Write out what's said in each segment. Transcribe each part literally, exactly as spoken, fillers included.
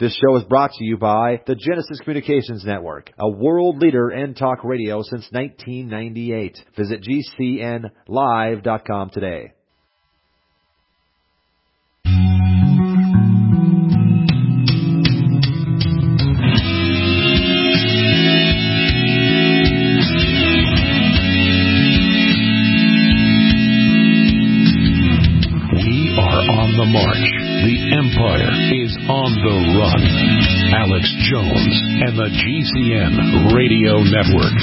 This show is brought to you by the Genesis Communications Network, a world leader in talk radio since nineteen ninety-eight. Visit G C N live dot com today. We are on the march. The Empire is on the run. Alex Jones and the G C N Radio Network.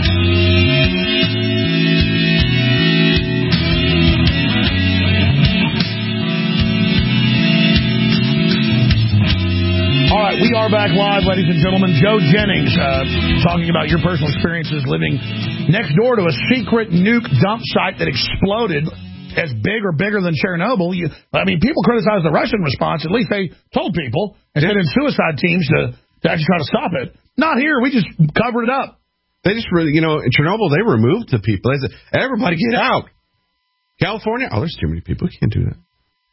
All right, we are back live, ladies and gentlemen. Joe Jennings uh, talking about your personal experiences living next door to a secret nuke dump site that exploded as big or bigger than Chernobyl. You, I mean, people criticize the Russian response. At least they told people and sent in suicide teams to, to actually try to stop it. Not here. We just covered it up. They just, you know, in Chernobyl, they removed the people. They said, everybody get out. California, oh, there's too many people. You can't do that.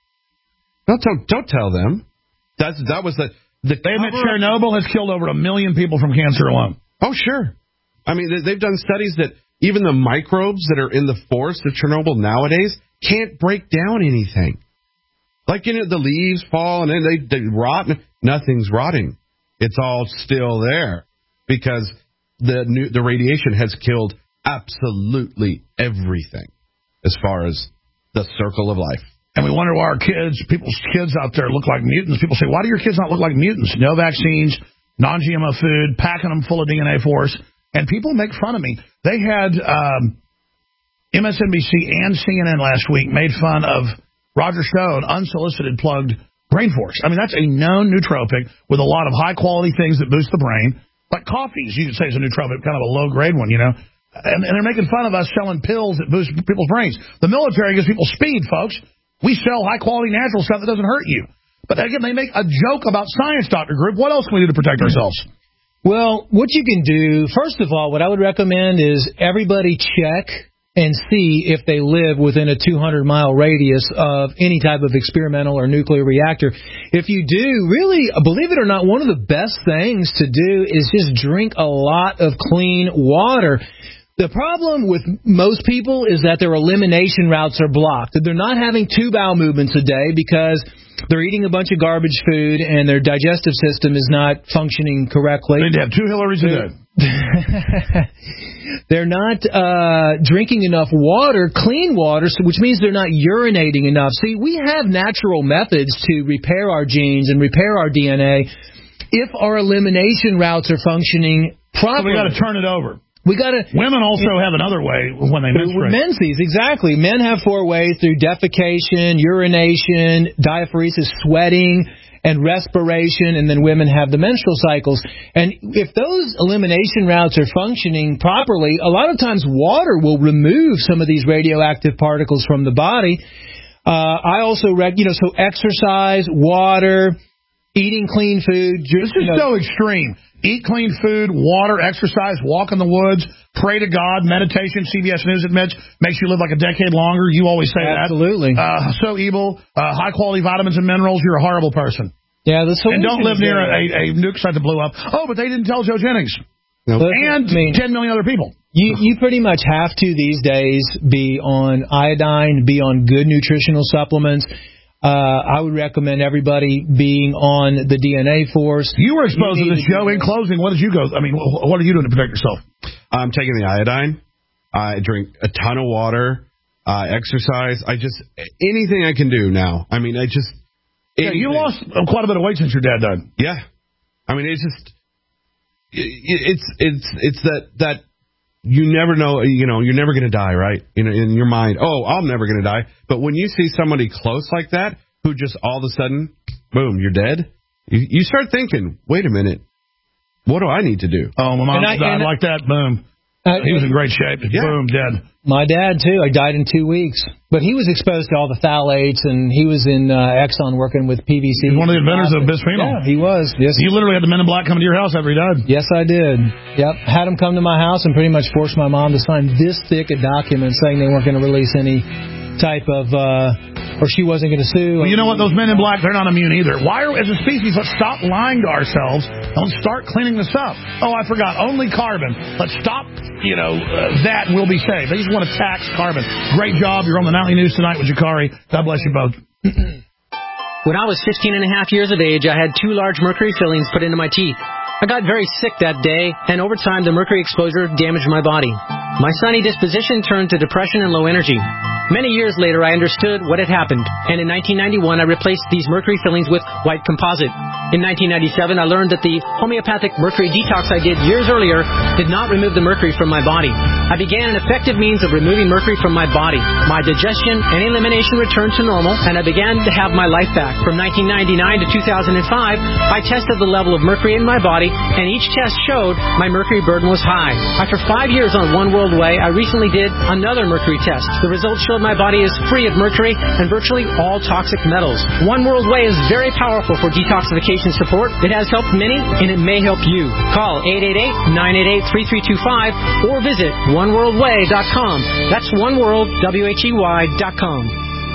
Don't, don't, don't tell them. That's, that was the... the they admit Chernobyl has killed over a million people from cancer alone. Oh, sure. I mean, they've done studies that even the microbes that are in the forest of Chernobyl nowadays can't break down anything. Like, you know, the leaves fall and then they, they rot. Nothing's rotting. It's all still there because the new, the radiation has killed absolutely everything as far as the circle of life. And we wonder why our kids, people's kids out there look like mutants. People say, why do your kids not look like mutants? No vaccines, non-G M O food, packing them full of D N A for us. And people make fun of me. They had um, M S N B C and C N N last week made fun of Roger Stone, unsolicited plugged Brain Force. I mean, that's a known nootropic with a lot of high-quality things that boost the brain. Like coffees, you could say is a nootropic, kind of a low-grade one, you know. And, and they're making fun of us selling pills that boost people's brains. The military gives people speed, folks. We sell high-quality natural stuff that doesn't hurt you. But again, they make a joke about science, Doctor Group. What else can we do to protect ourselves? Well, what you can do, first of all, what I would recommend is everybody check and see if they live within a two hundred mile radius of any type of experimental or nuclear reactor. If you do, really, believe it or not, one of the best things to do is just drink a lot of clean water. The problem with most people is that their elimination routes are blocked. They're not having two bowel movements a day because they're eating a bunch of garbage food and their digestive system is not functioning correctly. They need to have two Hillarys a day. They're not uh, drinking enough water, clean water, so, which means they're not urinating enough. See, we have natural methods to repair our genes and repair our D N A if our elimination routes are functioning properly. So we got to turn it over. We got to. Women also have another way when they menstruate. Menses, exactly. Men have four ways through defecation, urination, diaphoresis, sweating, and respiration, and then women have the menstrual cycles. And if those elimination routes are functioning properly, a lot of times water will remove some of these radioactive particles from the body. Uh, I also, rec- you know, so exercise, water, eating clean food. This is so extreme. Eat clean food, water, exercise, walk in the woods, pray to God, meditation. C B S News admits makes you live like a decade longer. You always say Absolutely. that. Absolutely. Uh, so evil. Uh, high-quality vitamins and minerals. You're a horrible person. Yeah, the And don't live near a, a nuke site that blew up. Oh, but they didn't tell Joe Jennings. Nope. And I mean, ten million other people. You, you pretty much have to these days be on iodine, be on good nutritional supplements. Uh, I would recommend everybody being on the D N A force. You were exposed you to this, Joe. In closing, what did you go? I mean, what are you doing to protect yourself? I'm taking the iodine. I drink a ton of water, uh, exercise. I just, anything I can do now. I mean, I just... Yeah, you lost quite a bit of weight since your dad died. Yeah. I mean, it's just... It's, it's, it's that, that you never know, you know, you're never going to die, right? In, in your mind, oh, I'm never going to die. But when you see somebody close like that, who just all of a sudden, boom, you're dead, you, you start thinking, wait a minute, what do I need to do? Oh, my mom I, died like that, boom. Uh, he was in great shape. Yeah. Boom, dead. My dad, too. I died in two weeks. But he was exposed to all the phthalates, and he was in uh, Exxon working with P V C. He was one of the inventors of bisphenol. Yeah, he was. Yes. You literally had the Men in Black come to your house after he died. Yes, I did. Yep. Had him come to my house and pretty much forced my mom to sign this thick a document saying they weren't going to release any type of uh, or she wasn't going to sue. Well, you know what? Those men in black, they're not immune either. Why are, as a species, let's stop lying to ourselves and let's start cleaning this up. Oh, I forgot. Only carbon. Let's stop, you know, uh, that and we'll be safe. They just want to tax carbon. Great job. You're on the Nightly News tonight with Jakari. God bless you both. When I was fifteen and a half years of age, I had two large mercury fillings put into my teeth. I got very sick that day, and over time, the mercury exposure damaged my body. My sunny disposition turned to depression and low energy. Many years later, I understood what had happened, and in nineteen ninety-one, I replaced these mercury fillings with white composite. In nineteen ninety-seven, I learned that the homeopathic mercury detox I did years earlier did not remove the mercury from my body. I began an effective means of removing mercury from my body. My digestion and elimination returned to normal, and I began to have my life back. From nineteen ninety-nine to two thousand five, I tested the level of mercury in my body, and each test showed my mercury burden was high. After five years on One World Way, I recently did another mercury test. The results showed my body is free of mercury and virtually all toxic metals. One World Way is very powerful for detoxification support. It has helped many, and it may help you. Call eight eight eight, nine eight eight, three three two five or visit one world way dot com. That's one world, W H E Y dot com.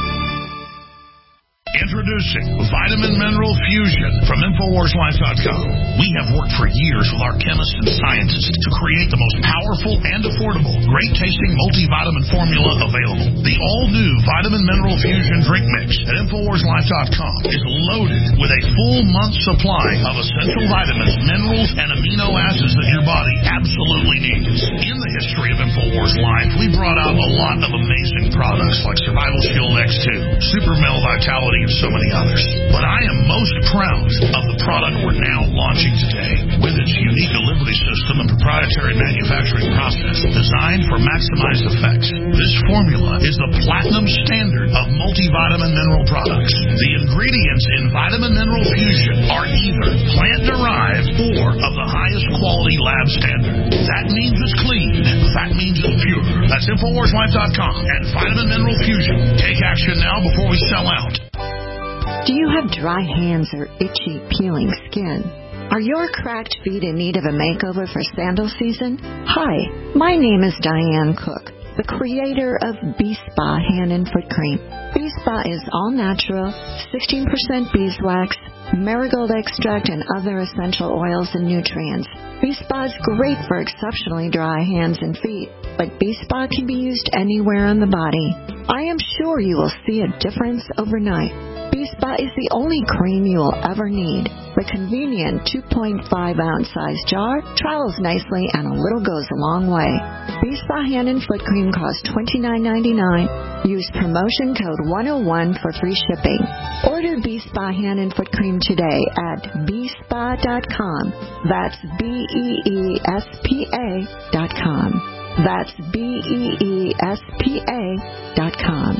Introducing Vitamin Mineral Fusion from Infowars Life dot com. We have worked for years with our chemists and scientists to create the most powerful and affordable, great-tasting multivitamin formula available. The all-new Vitamin Mineral Fusion Drink Mix at Infowars Life dot com is loaded with a full month's supply of essential vitamins, minerals, and amino acids that your body absolutely needs. In the history of Infowars Life, we brought out a lot of amazing products like Survival Shield X two, Super Male Vitality, and so many others. But I am most proud of the product we're now launching today. With its unique delivery system and proprietary manufacturing process designed for maximized effects, this formula is the platinum standard of multivitamin mineral products. The ingredients in Vitamin Mineral Fusion are either plant-derived or of the highest quality lab standard. That means it's clean. That means it's pure. That's Infowars Life dot com and Vitamin Mineral Fusion. Take action now before we sell out. Do you have dry hands or itchy, peeling skin? Are your cracked feet in need of a makeover for sandal season? Hi, my name is Diane Cook, the creator of B-Spa Hand and Foot Cream. B-Spa is all natural, sixteen percent beeswax, marigold extract, and other essential oils and nutrients. B-Spa is great for exceptionally dry hands and feet, but B-Spa can be used anywhere on the body. I am sure you will see a difference overnight. B-Spa is the only cream you will ever need. The convenient two point five ounce size jar travels nicely and a little goes a long way. B-Spa Hand and Foot Cream costs twenty-nine ninety-nine. Use promotion code one oh one for free shipping. Order B-Spa Hand and Foot Cream today at B spa dot com. That's B E E S P A dot com. That's B E E S P A dot com.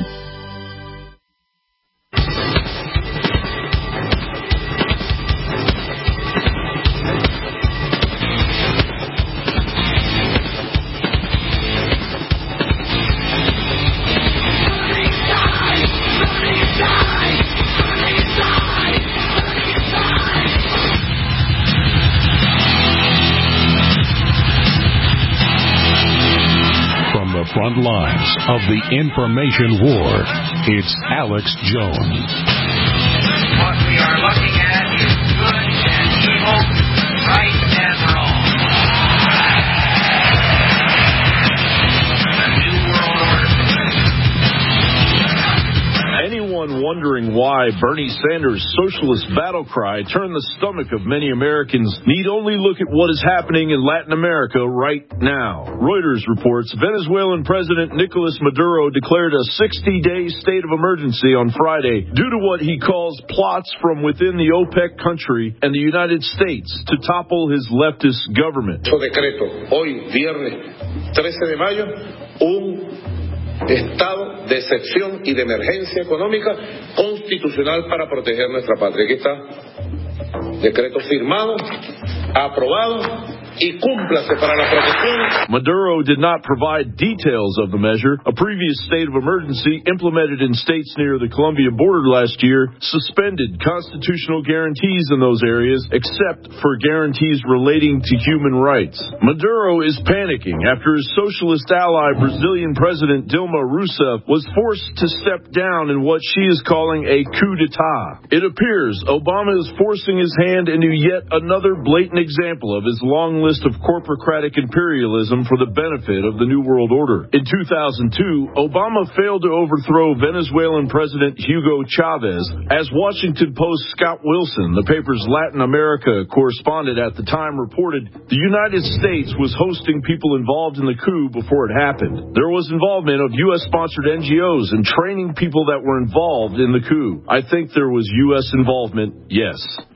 Front lines of the information war, it's Alex Jones. What we are looking at is good and evil, right and wrong. The New World Order. Anyone wondering why Bernie Sanders' socialist battle cry turned the stomach of many Americans need only look at what is happening in Latin America right now. Reuters reports Venezuelan President Nicolas Maduro declared a sixty-day state of emergency on Friday due to what he calls plots from within the OPEC country and the United States to topple his leftist government. Decreto hoy, viernes trece de mayo, un estado de excepción y de emergencia económica constitucional para proteger nuestra patria. Aquí está, decreto firmado, aprobado y cúmplase para la protección. Maduro did not provide details of the measure. A previous state of emergency implemented in states near the Colombia border last year suspended constitutional guarantees in those areas, except for guarantees relating to human rights. Maduro is panicking after his socialist ally, Brazilian President Dilma Rousseff, was forced to step down in what she is calling a coup d'etat. It appears Obama is forcing his hand into yet another blatant example of his long list of corporocratic imperialism for the benefit of the New World Order. In two thousand two, Obama failed to overthrow Venezuelan President Hugo Chavez. As Washington Post Scott Wilson, the paper's Latin America correspondent at the time, reported, the United States was hosting people involved in the coup before it happened. There was involvement of U S-sponsored N G Os and training people that were involved in the coup. I think there was U S involvement, yes.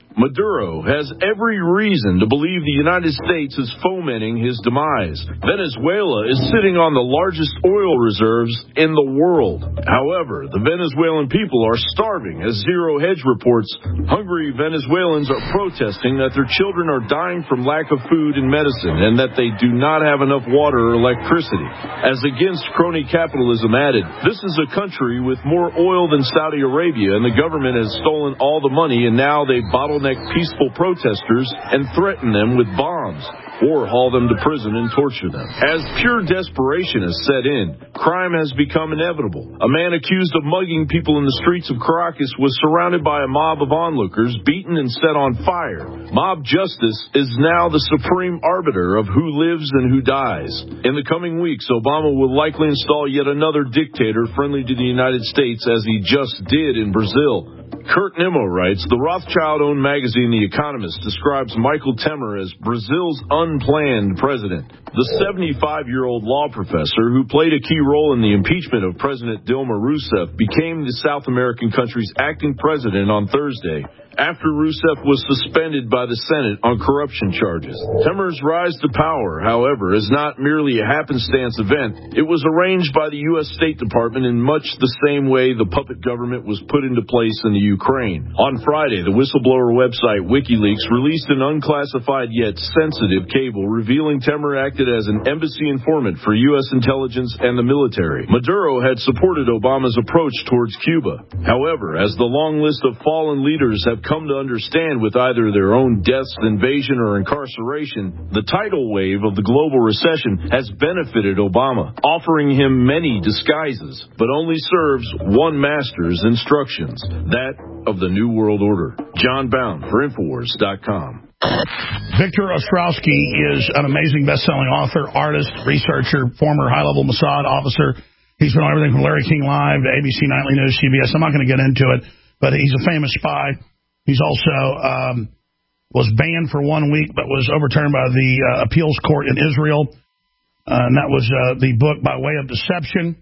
Maduro has every reason to believe the United States is fomenting his demise. Venezuela is sitting on the largest oil reserves in the world. However, the Venezuelan people are starving, as Zero Hedge reports. Hungry Venezuelans are protesting that their children are dying from lack of food and medicine, and that they do not have enough water or electricity. As Against Crony Capitalism added, this is a country with more oil than Saudi Arabia, and the government has stolen all the money, and now they bottle peaceful protesters and threaten them with bombs or haul them to prison and torture them. As pure desperation has set in, crime has become inevitable. A man accused of mugging people in the streets of Caracas was surrounded by a mob of onlookers, beaten and set on fire. Mob justice is now the supreme arbiter of who lives and who dies. In the coming weeks, Obama will likely install yet another dictator friendly to the United States, as he just did in Brazil. Kurt Nimmo writes, the Rothschild-owned magazine The Economist describes Michael Temer as Brazil's unplanned president. The seventy-five-year-old law professor who played a key role in the impeachment of President Dilma Rousseff became the South American country's acting president on Thursday, after Rousseff was suspended by the Senate on corruption charges. Temer's rise to power, however, is not merely a happenstance event. It was arranged by the U S State Department in much the same way the puppet government was put into place in the Ukraine. On Friday, the whistleblower website WikiLeaks released an unclassified yet sensitive cable revealing Temer acted as an embassy informant for U S intelligence and the military. Maduro had supported Obama's approach towards Cuba. However, as the long list of fallen leaders have come to understand with either their own deaths, invasion, or incarceration, the tidal wave of the global recession has benefited Obama, offering him many disguises, but only serves one master's instructions, that of the New World Order. John Bound for Infowars dot com. Victor Ostrowski is an amazing best-selling author, artist, researcher, former high-level Mossad officer. He's been on everything from Larry King Live to A B C Nightly News, C B S. I'm not going to get into it, but he's a famous spy. He's also um, was banned for one week, but was overturned by the uh, appeals court in Israel. Uh, and that was uh, the book By Way of Deception.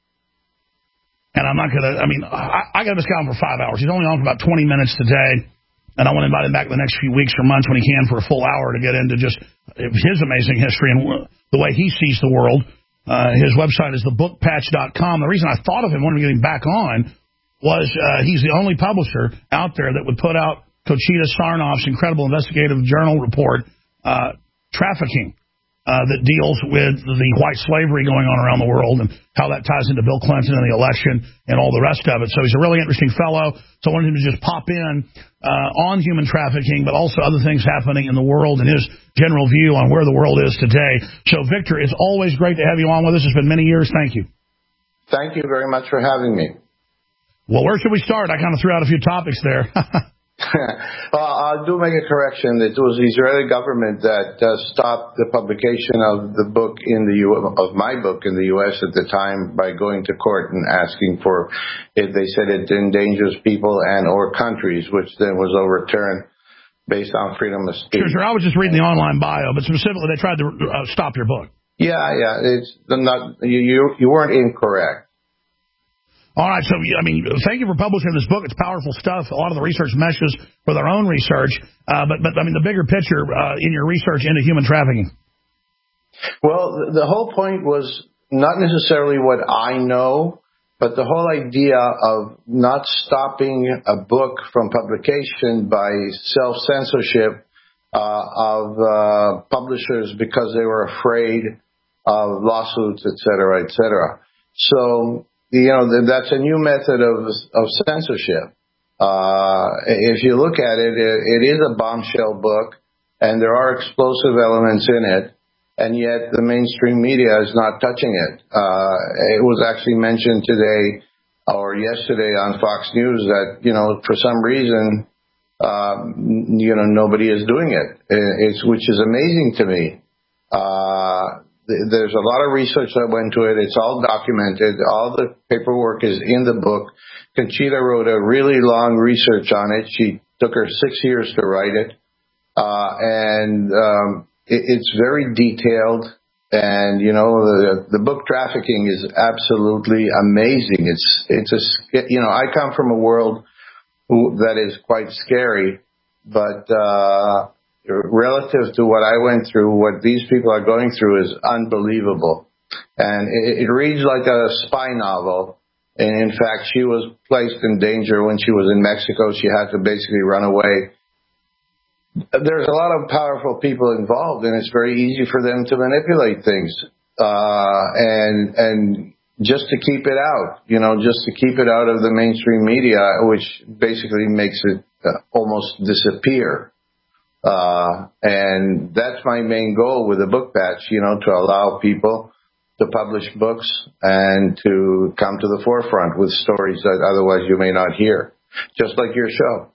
And I'm not going to, I mean, I, I got this guy on for five hours. He's only on for about twenty minutes today. And I want to invite him back the next few weeks or months when he can for a full hour to get into just his amazing history and the way he sees the world. Uh, his website is the book patch dot com. The reason I thought of him, wanted to get him back on, was uh, he's the only publisher out there that would put out Conchita Sarnoff's incredible investigative journal report, uh, Trafficking, uh, that deals with the white slavery going on around the world and how that ties into Bill Clinton and the election and all the rest of it. So he's a really interesting fellow. So I wanted him to just pop in uh, on human trafficking, but also other things happening in the world and his general view on where the world is today. So, Victor, it's always great to have you on with us. It's been many years. Thank you. Thank you very much for having me. Well, where should we start? I kind of threw out a few topics there. Well, I'll do make a correction. It was the Israeli government that uh, stopped the publication of the book in the U of my book in the U S at the time by going to court and asking for it. They said it endangers people and or countries, which then was overturned based on freedom of speech. Sure, sure. I was just reading the online bio, but specifically they tried to uh, stop your book. Yeah, yeah. It's not you. You, you weren't incorrect. All right, so, I mean, thank you for publishing this book. It's powerful stuff. A lot of the research meshes with our own research. Uh, but, but, I mean, the bigger picture uh, in your research into human trafficking. Well, the whole point was not necessarily what I know, but the whole idea of not stopping a book from publication by self-censorship uh, of uh, publishers because they were afraid of lawsuits, et cetera, et cetera. So, you know, that's a new method of of censorship. Uh, if you look at it, it, it is a bombshell book, and there are explosive elements in it, and yet the mainstream media is not touching it. Uh, it was actually mentioned today or yesterday on Fox News that, you know, for some reason, um, you know, nobody is doing it, it's, which is amazing to me. Uh, There's a lot of research that went to it. It's all documented. All the paperwork is in the book. Conchita wrote a really long research on it. She took her six years to write it. Uh, and um, it, it's very detailed. And, you know, the, the book trafficking is absolutely amazing. It's, it's a, you know, I come from a world that is quite scary, but, uh, relative to what I went through, what these people are going through is unbelievable. And it, it reads like a spy novel. And in fact, she was placed in danger when she was in Mexico. She had to basically run away. There's a lot of powerful people involved, and it's very easy for them to manipulate things. Uh, and, and just to keep it out, you know, just to keep it out of the mainstream media, which basically makes it uh, almost disappear. Uh, and that's my main goal with the book patch, you know, to allow people to publish books and to come to the forefront with stories that otherwise you may not hear, just like your show.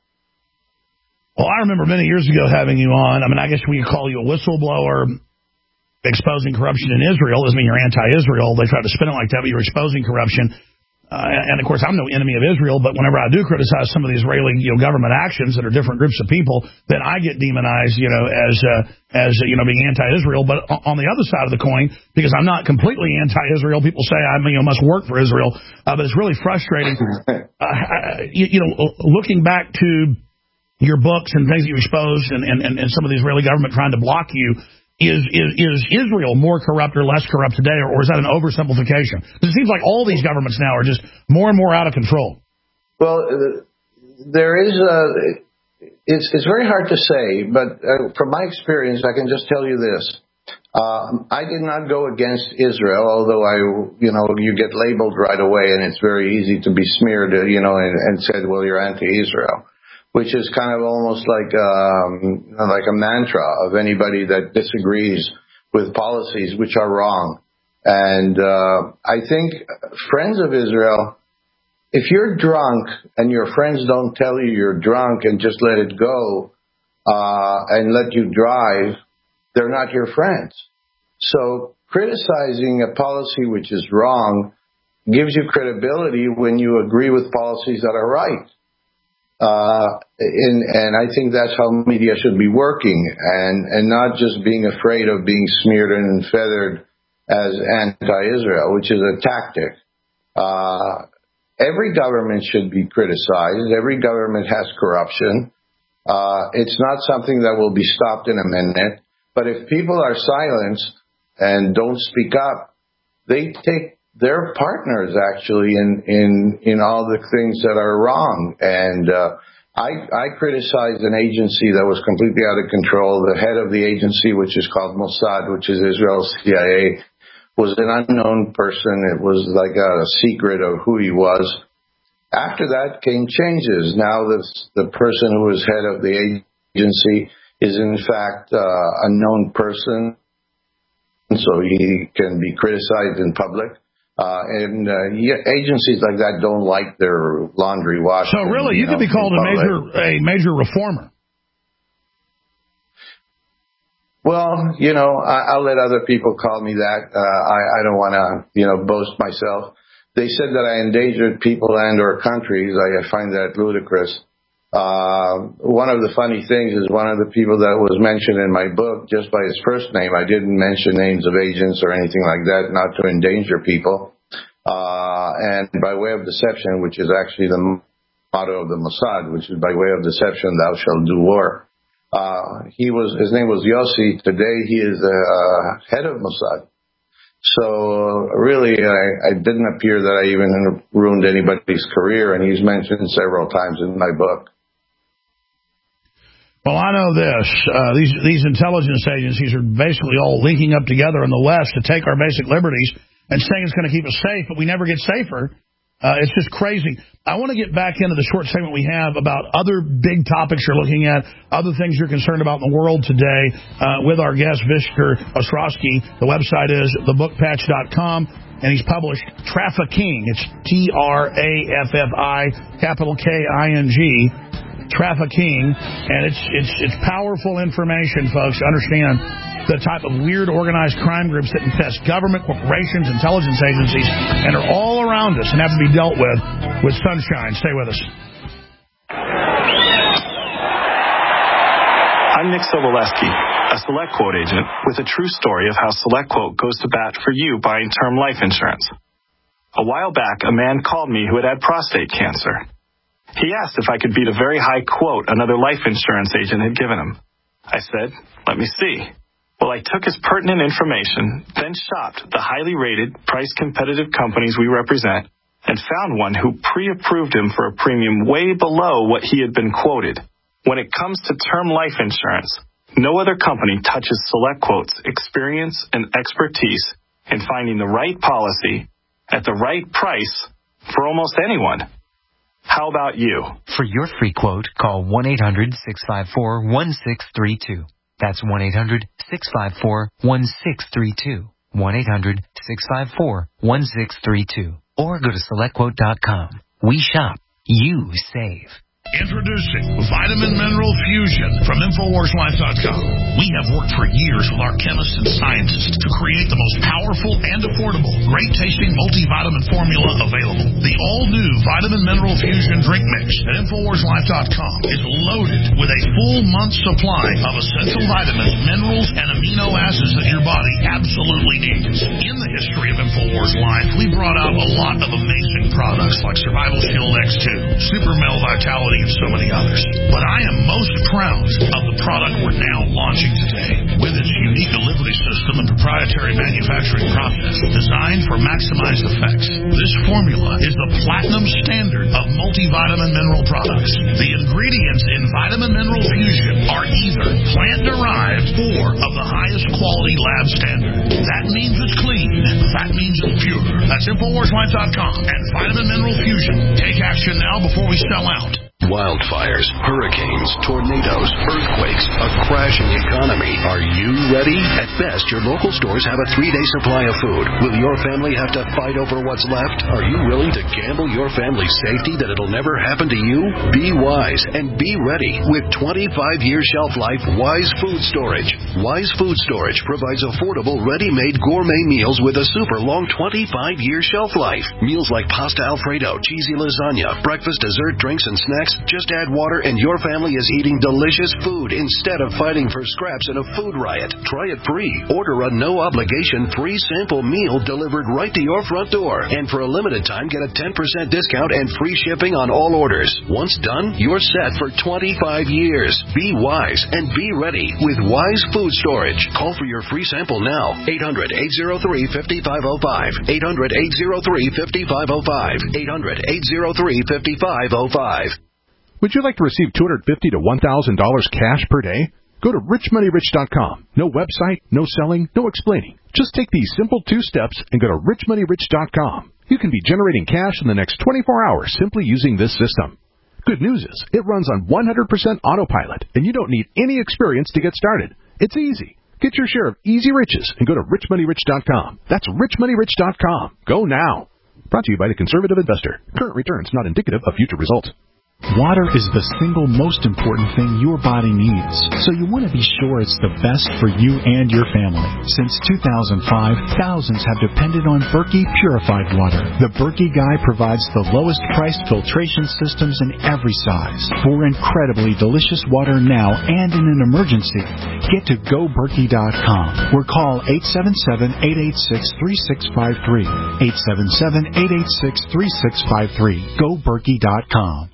Well, I remember many years ago having you on. I mean, I guess we could call you a whistleblower exposing corruption in Israel. Doesn't mean you're anti-Israel. They try to spin it like that, but you're exposing corruption. Uh, and, of course, I'm no enemy of Israel, but whenever I do criticize some of the Israeli, you know, government actions that are different groups of people, then I get demonized, you know, as, uh, as uh, you know, being anti-Israel. But on the other side of the coin, because I'm not completely anti-Israel, people say I you know, must work for Israel, uh, but it's really frustrating. Uh, I, you, you know, looking back to your books and things that you exposed and, and, and some of the Israeli government trying to block you, Is, is is Israel more corrupt or less corrupt today, or, or is that an oversimplification? It seems like all these governments now are just more and more out of control. Well, there is a, it's, it's very hard to say, but uh, from my experience, I can just tell you this. Uh, I did not go against Israel, although I, you know, you get labeled right away, and it's very easy to be smeared, you know, and, and said, well, you're anti-Israel, which is kind of almost like um, like a mantra of anybody that disagrees with policies which are wrong. And uh, I think friends of Israel, if you're drunk and your friends don't tell you you're drunk and just let it go uh, and let you drive, they're not your friends. So criticizing a policy which is wrong gives you credibility when you agree with policies that are right. Uh, and, and I think that's how media should be working, and, and not just being afraid of being smeared and feathered as anti-Israel, which is a tactic. Uh, every government should be criticized. Every government has corruption. Uh, it's not something that will be stopped in a minute. But if people are silenced and don't speak up, they take they're partners actually in, in, in all the things that are wrong. And, uh, I, I criticized an agency that was completely out of control. The head of the agency, which is called Mossad, which is Israel's C I A, was an unknown person. It was like a secret of who he was. After that came changes. Now the, the person who was head of the agency is in fact, uh, a known person. So he can be criticized in public. Uh, and uh, agencies like that don't like their laundry washed. So really, you, you know, could be called a major a major reformer. Well, you know, I, I'll let other people call me that. Uh, I, I don't want to, you know, boast myself. They said that I endangered people and or countries. I, I find that ludicrous. Uh, one of the funny things is one of the people that was mentioned in my book just by his first name. I didn't mention names of agents or anything like that, not to endanger people. Uh, and by way of deception, which is actually the motto of the Mossad, which is by way of deception, thou shalt do war. Uh, he was, his name was Yossi. Today he is the uh, head of Mossad. So really, I, I didn't appear that I even ruined anybody's career, and he's mentioned several times in my book. Well, I know this. Uh, these these intelligence agencies are basically all linking up together in the West to take our basic liberties and saying it's going to keep us safe, but we never get safer. Uh, it's just crazy. I want to get back into the short segment we have about other big topics you're looking at, other things you're concerned about in the world today uh, with our guest, Victor Ostrowski. The website is the book patch dot com, and he's published Trafficking. It's T R A F F I, capital K I N G, Trafficking, and it's it's it's powerful information, folks, to understand the type of weird organized crime groups that infest government, corporations, intelligence agencies, and are all around us and have to be dealt with with sunshine. Stay with us. I'm Nick Sobolewski, a SelectQuote agent with a true story of how SelectQuote goes to bat for you buying term life insurance. A while back, a man called me who had had prostate cancer. He asked if I could beat a very high quote another life insurance agent had given him. I said, let me see. Well, I took his pertinent information, then shopped the highly rated, price-competitive companies we represent, and found one who pre-approved him for a premium way below what he had been quoted. When it comes to term life insurance, no other company touches SelectQuote's experience and expertise in finding the right policy at the right price for almost anyone. How about you? For your free quote, call one eight hundred six five four one six three two. That's one eight hundred six five four one six three two. one eight hundred six five four one six three two. Or go to select quote dot com. We shop. You save. Introducing Vitamin Mineral Fusion from Infowars Life dot com. We have worked for years with our chemists and scientists to create the most powerful and affordable, great-tasting multivitamin formula available. The all-new Vitamin Mineral Fusion drink mix at Infowars Life dot com is loaded with a full month's supply of essential vitamins, minerals, and amino acids that your body absolutely needs. In the history of Infowars Life, we brought out a lot of amazing products like Survival Shield X two, Super Male Vitality, and so many others. But I am most proud of the product we're now launching today. With its unique delivery system and proprietary manufacturing process designed for maximized effects, this formula is the platinum standard of multivitamin mineral products. The ingredients in Vitamin Mineral Fusion are either plant-derived or of the highest quality lab standard. That means it's clean. That means it's pure. That's Infowars Life dot com and Vitamin Mineral Fusion. Take action now before we sell out. Wildfires, hurricanes, tornadoes, earthquakes, a crashing economy. Are you ready? At best, your local stores have a three-day supply of food. Will your family have to fight over what's left? Are you willing to gamble your family's safety that it'll never happen to you? Be wise and be ready with twenty-five year shelf life Wise Food Storage. Wise Food Storage provides affordable, ready-made gourmet meals with a super long twenty-five year shelf life. Meals like pasta Alfredo, cheesy lasagna, breakfast, dessert, drinks, and snacks. Just add water and your family is eating delicious food instead of fighting for scraps in a food riot. Try it free. Order a no-obligation free sample meal delivered right to your front door. And for a limited time, get a ten percent discount and free shipping on all orders. Once done, you're set for twenty-five years. Be wise and be ready with Wise Food Storage. Call for your free sample now. eight hundred eight oh three five five oh five. eight hundred eight oh three five five oh five. eight hundred eight oh three five five oh five. Would you like to receive two hundred fifty dollars to one thousand dollars cash per day? Go to rich money rich dot com. No website, no selling, no explaining. Just take these simple two steps and go to rich money rich dot com. You can be generating cash in the next twenty-four hours simply using this system. Good news is, it runs on one hundred percent autopilot, and you don't need any experience to get started. It's easy. Get your share of easy riches and go to rich money rich dot com. That's rich money rich dot com. Go now. Brought to you by the Conservative Investor. Current returns not indicative of future results. Water is the single most important thing your body needs, so you want to be sure it's the best for you and your family. Since two thousand five, thousands have depended on Berkey purified water. The Berkey Guy provides the lowest priced filtration systems in every size. For incredibly delicious water now and in an emergency, get to go berkey dot com or call eight seven seven, eight eight six, three six five three. eight seven seven, eight eight six, three six five three. go berkey dot com.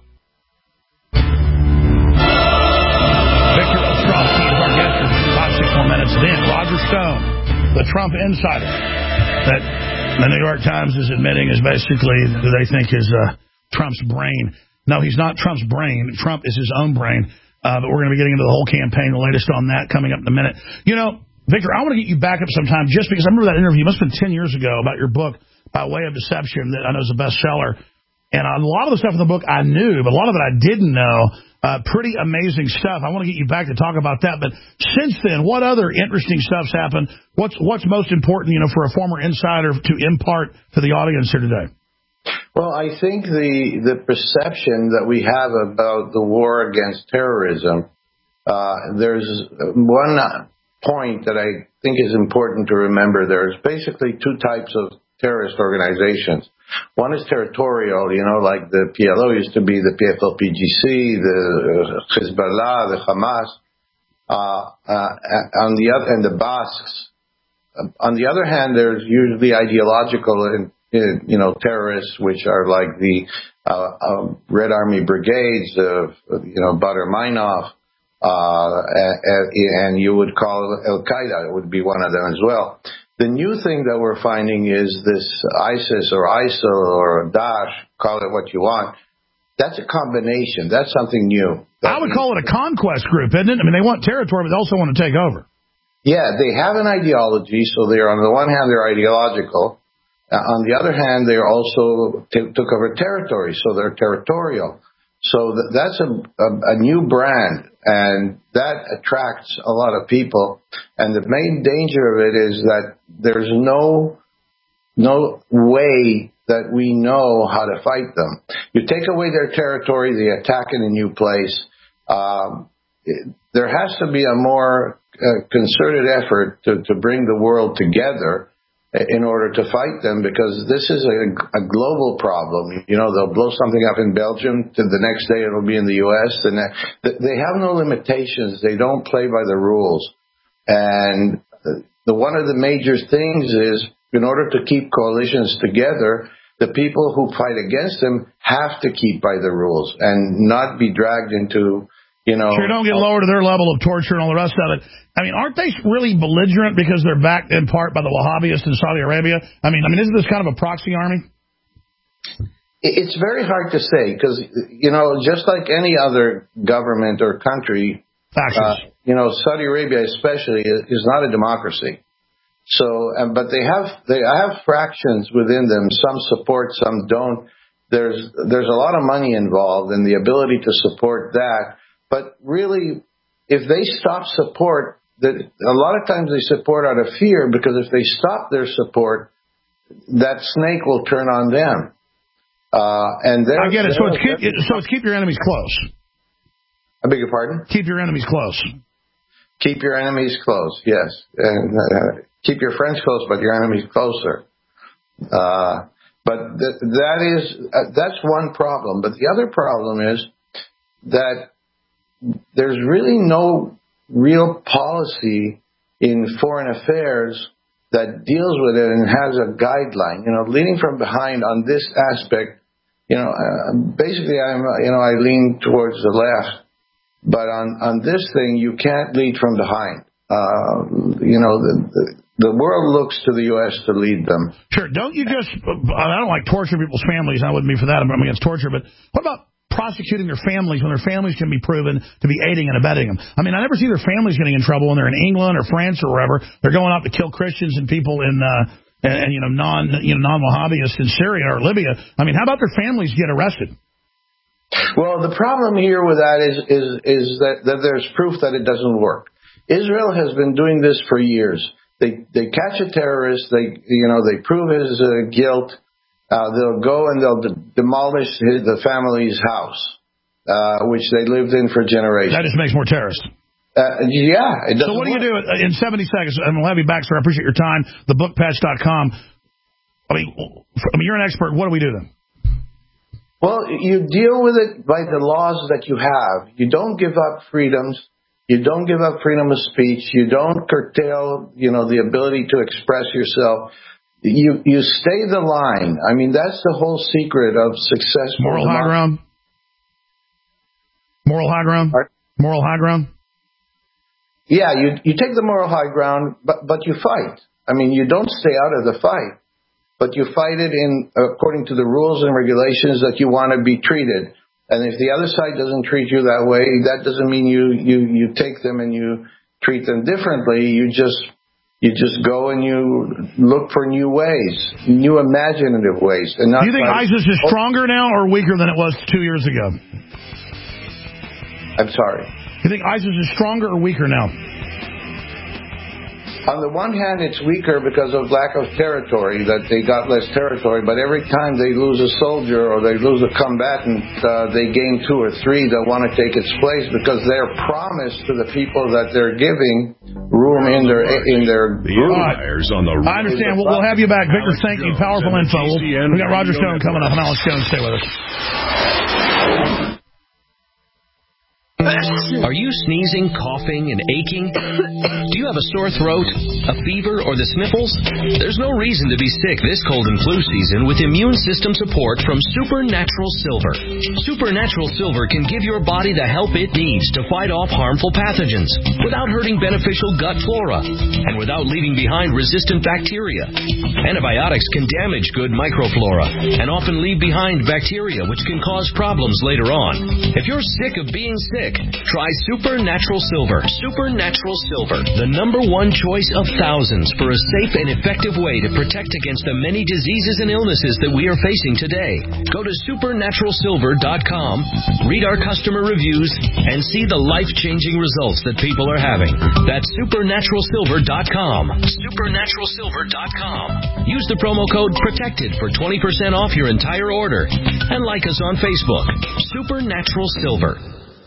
Victor Ostrowski is our guest for five, six more minutes. Then Roger Stone, the Trump insider, that the New York Times is admitting is basically, they think, is uh, Trump's brain. No, he's not Trump's brain. Trump is his own brain. Uh, but we're going to be getting into the whole campaign, the latest on that coming up in a minute. You know, Victor, I want to get you back up sometime just because I remember that interview, it must have been ten years ago, about your book, By Way of Deception, that I know is a bestseller. And a lot of the stuff in the book I knew, but a lot of it I didn't know. Uh, pretty amazing stuff. I want to get you back to talk about that. But since then, what other interesting stuff's happened? What's what's most important, you know, for a former insider to impart to the audience here today? Well, I think the the perception that we have about the war against terrorism, uh, there's one point that I think is important to remember. There's basically two types of terrorist organizations. One is territorial, you know, like the P L O used to be, the P F L P G C, the Hezbollah, the Hamas. Uh, uh, on the other, and the Basques. On the other hand, there's usually ideological and, you know, terrorists, which are like the uh, uh, Red Army brigades of, you know, Badr Meinhof, uh, and, and you would call Al-Qaeda, it would be one of them as well. The new thing that we're finding is this ISIS or ISIL or Daesh, call it what you want. That's a combination. That's something new. I would call it a conquest group, isn't it? I mean, they want territory, but they also want to take over. Yeah, they have an ideology. So they're, on the one hand, they're ideological. Uh, on the other hand, they also t- took over territory, so they're territorial. So th- that's a, a, a new brand, and that attracts a lot of people. And the main danger of it is that there's no no way that we know how to fight them. You take away their territory, they attack in a new place. Um, it, there has to be a more uh, concerted effort to, to bring the world together in order to fight them, because this is a, a global problem. You know, they'll blow something up in Belgium, to the next day it'll be in the U S. And they have no limitations. They don't play by the rules. And the one of the major things is, in order to keep coalitions together, the people who fight against them have to keep by the rules and not be dragged into, you know... Sure, don't get lower to their level of torture and all the rest of it. I mean, aren't they really belligerent because they're backed in part by the Wahhabists in Saudi Arabia? I mean, I mean, isn't this kind of a proxy army? It's very hard to say because, you know, just like any other government or country, uh, you know, Saudi Arabia especially is not a democracy. So, um, but they have they have fractions within them. Some support, some don't. There's there's a lot of money involved in the ability to support that. But really, if they stop support, that a lot of times they support out of fear, because if they stop their support, that snake will turn on them. Uh, and I get it. So it's keep, so it's keep your enemies close. I beg your pardon? Keep your enemies close. Keep your enemies close. Yes. And, uh, keep your friends close, but your enemies closer. Uh, but th- that is, uh, that's one problem. But the other problem is that there's really no real policy in foreign affairs that deals with it and has a guideline. You know, leading from behind on this aspect, you know, uh, basically I'm, you know, I lean towards the left. But on, on this thing, you can't lead from behind. Uh, you know, the, the The world looks to the U S to lead them. Sure. Don't you just, I don't like torturing people's families. I wouldn't be for that. I'm against torture. But what about prosecuting their families when their families can be proven to be aiding and abetting them? I mean, I never see their families getting in trouble when they're in England or France or wherever. They're going out to kill Christians and people in, uh, and, and you know, non, you know, non-Wahhabists in Syria or Libya. I mean, how about their families get arrested? Well, the problem here with that is, is, is that, that there's proof that it doesn't work. Israel has been doing this for years. They they catch a terrorist. They you know they prove his uh, guilt. Uh, they'll go and they'll de- demolish his, the family's house, uh, which they lived in for generations. That just makes more terrorists. Uh, yeah. It so what do you do in seventy seconds? I'm gonna have you back, sir. I appreciate your time. The book patch dot com. I mean, I mean, you're an expert. What do we do then? Well, you deal with it by the laws that you have. You don't give up freedoms. You don't give up freedom of speech. You don't curtail, you know, the ability to express yourself. You you stay the line. I mean, that's the whole secret of successful moral high ground. Moral high ground. Moral high ground. Yeah, you you take the moral high ground, but but you fight. I mean, you don't stay out of the fight, but you fight it in according to the rules and regulations that you want to be treated. And if the other side doesn't treat you that way, that doesn't mean you, you, you take them and you treat them differently. You just you just go and you look for new ways, new imaginative ways. And not Do you think by, ISIS is stronger now or weaker than it was two years ago? I'm sorry. You think ISIS is stronger or weaker now? On the one hand, it's weaker because of lack of territory, that they got less territory. But every time they lose a soldier or they lose a combatant, uh, they gain two or three that want to take its place because they're promised to the people that they're giving room in their in their group. On the I understand. We'll, we'll have you back. Victor, thank you. Powerful info. We'll, we got Roger Stone coming up. I'm Alex Jones. Stay with us. Are you sneezing, coughing, and aching? Do you have a sore throat, a fever, or the sniffles? There's no reason to be sick this cold and flu season with immune system support from Supernatural Silver. Supernatural Silver can give your body the help it needs to fight off harmful pathogens without hurting beneficial gut flora and without leaving behind resistant bacteria. Antibiotics can damage good microflora and often leave behind bacteria which can cause problems later on. If you're sick of being sick, try Supernatural Silver. Supernatural Silver, the number one choice of thousands for a safe and effective way to protect against the many diseases and illnesses that we are facing today. Go to supernatural silver dot com, read our customer reviews, and see the life-changing results that people are having. That's supernatural silver dot com. supernatural silver dot com. Use the promo code PROTECTED for twenty percent off your entire order. And like us on Facebook. Supernatural Silver.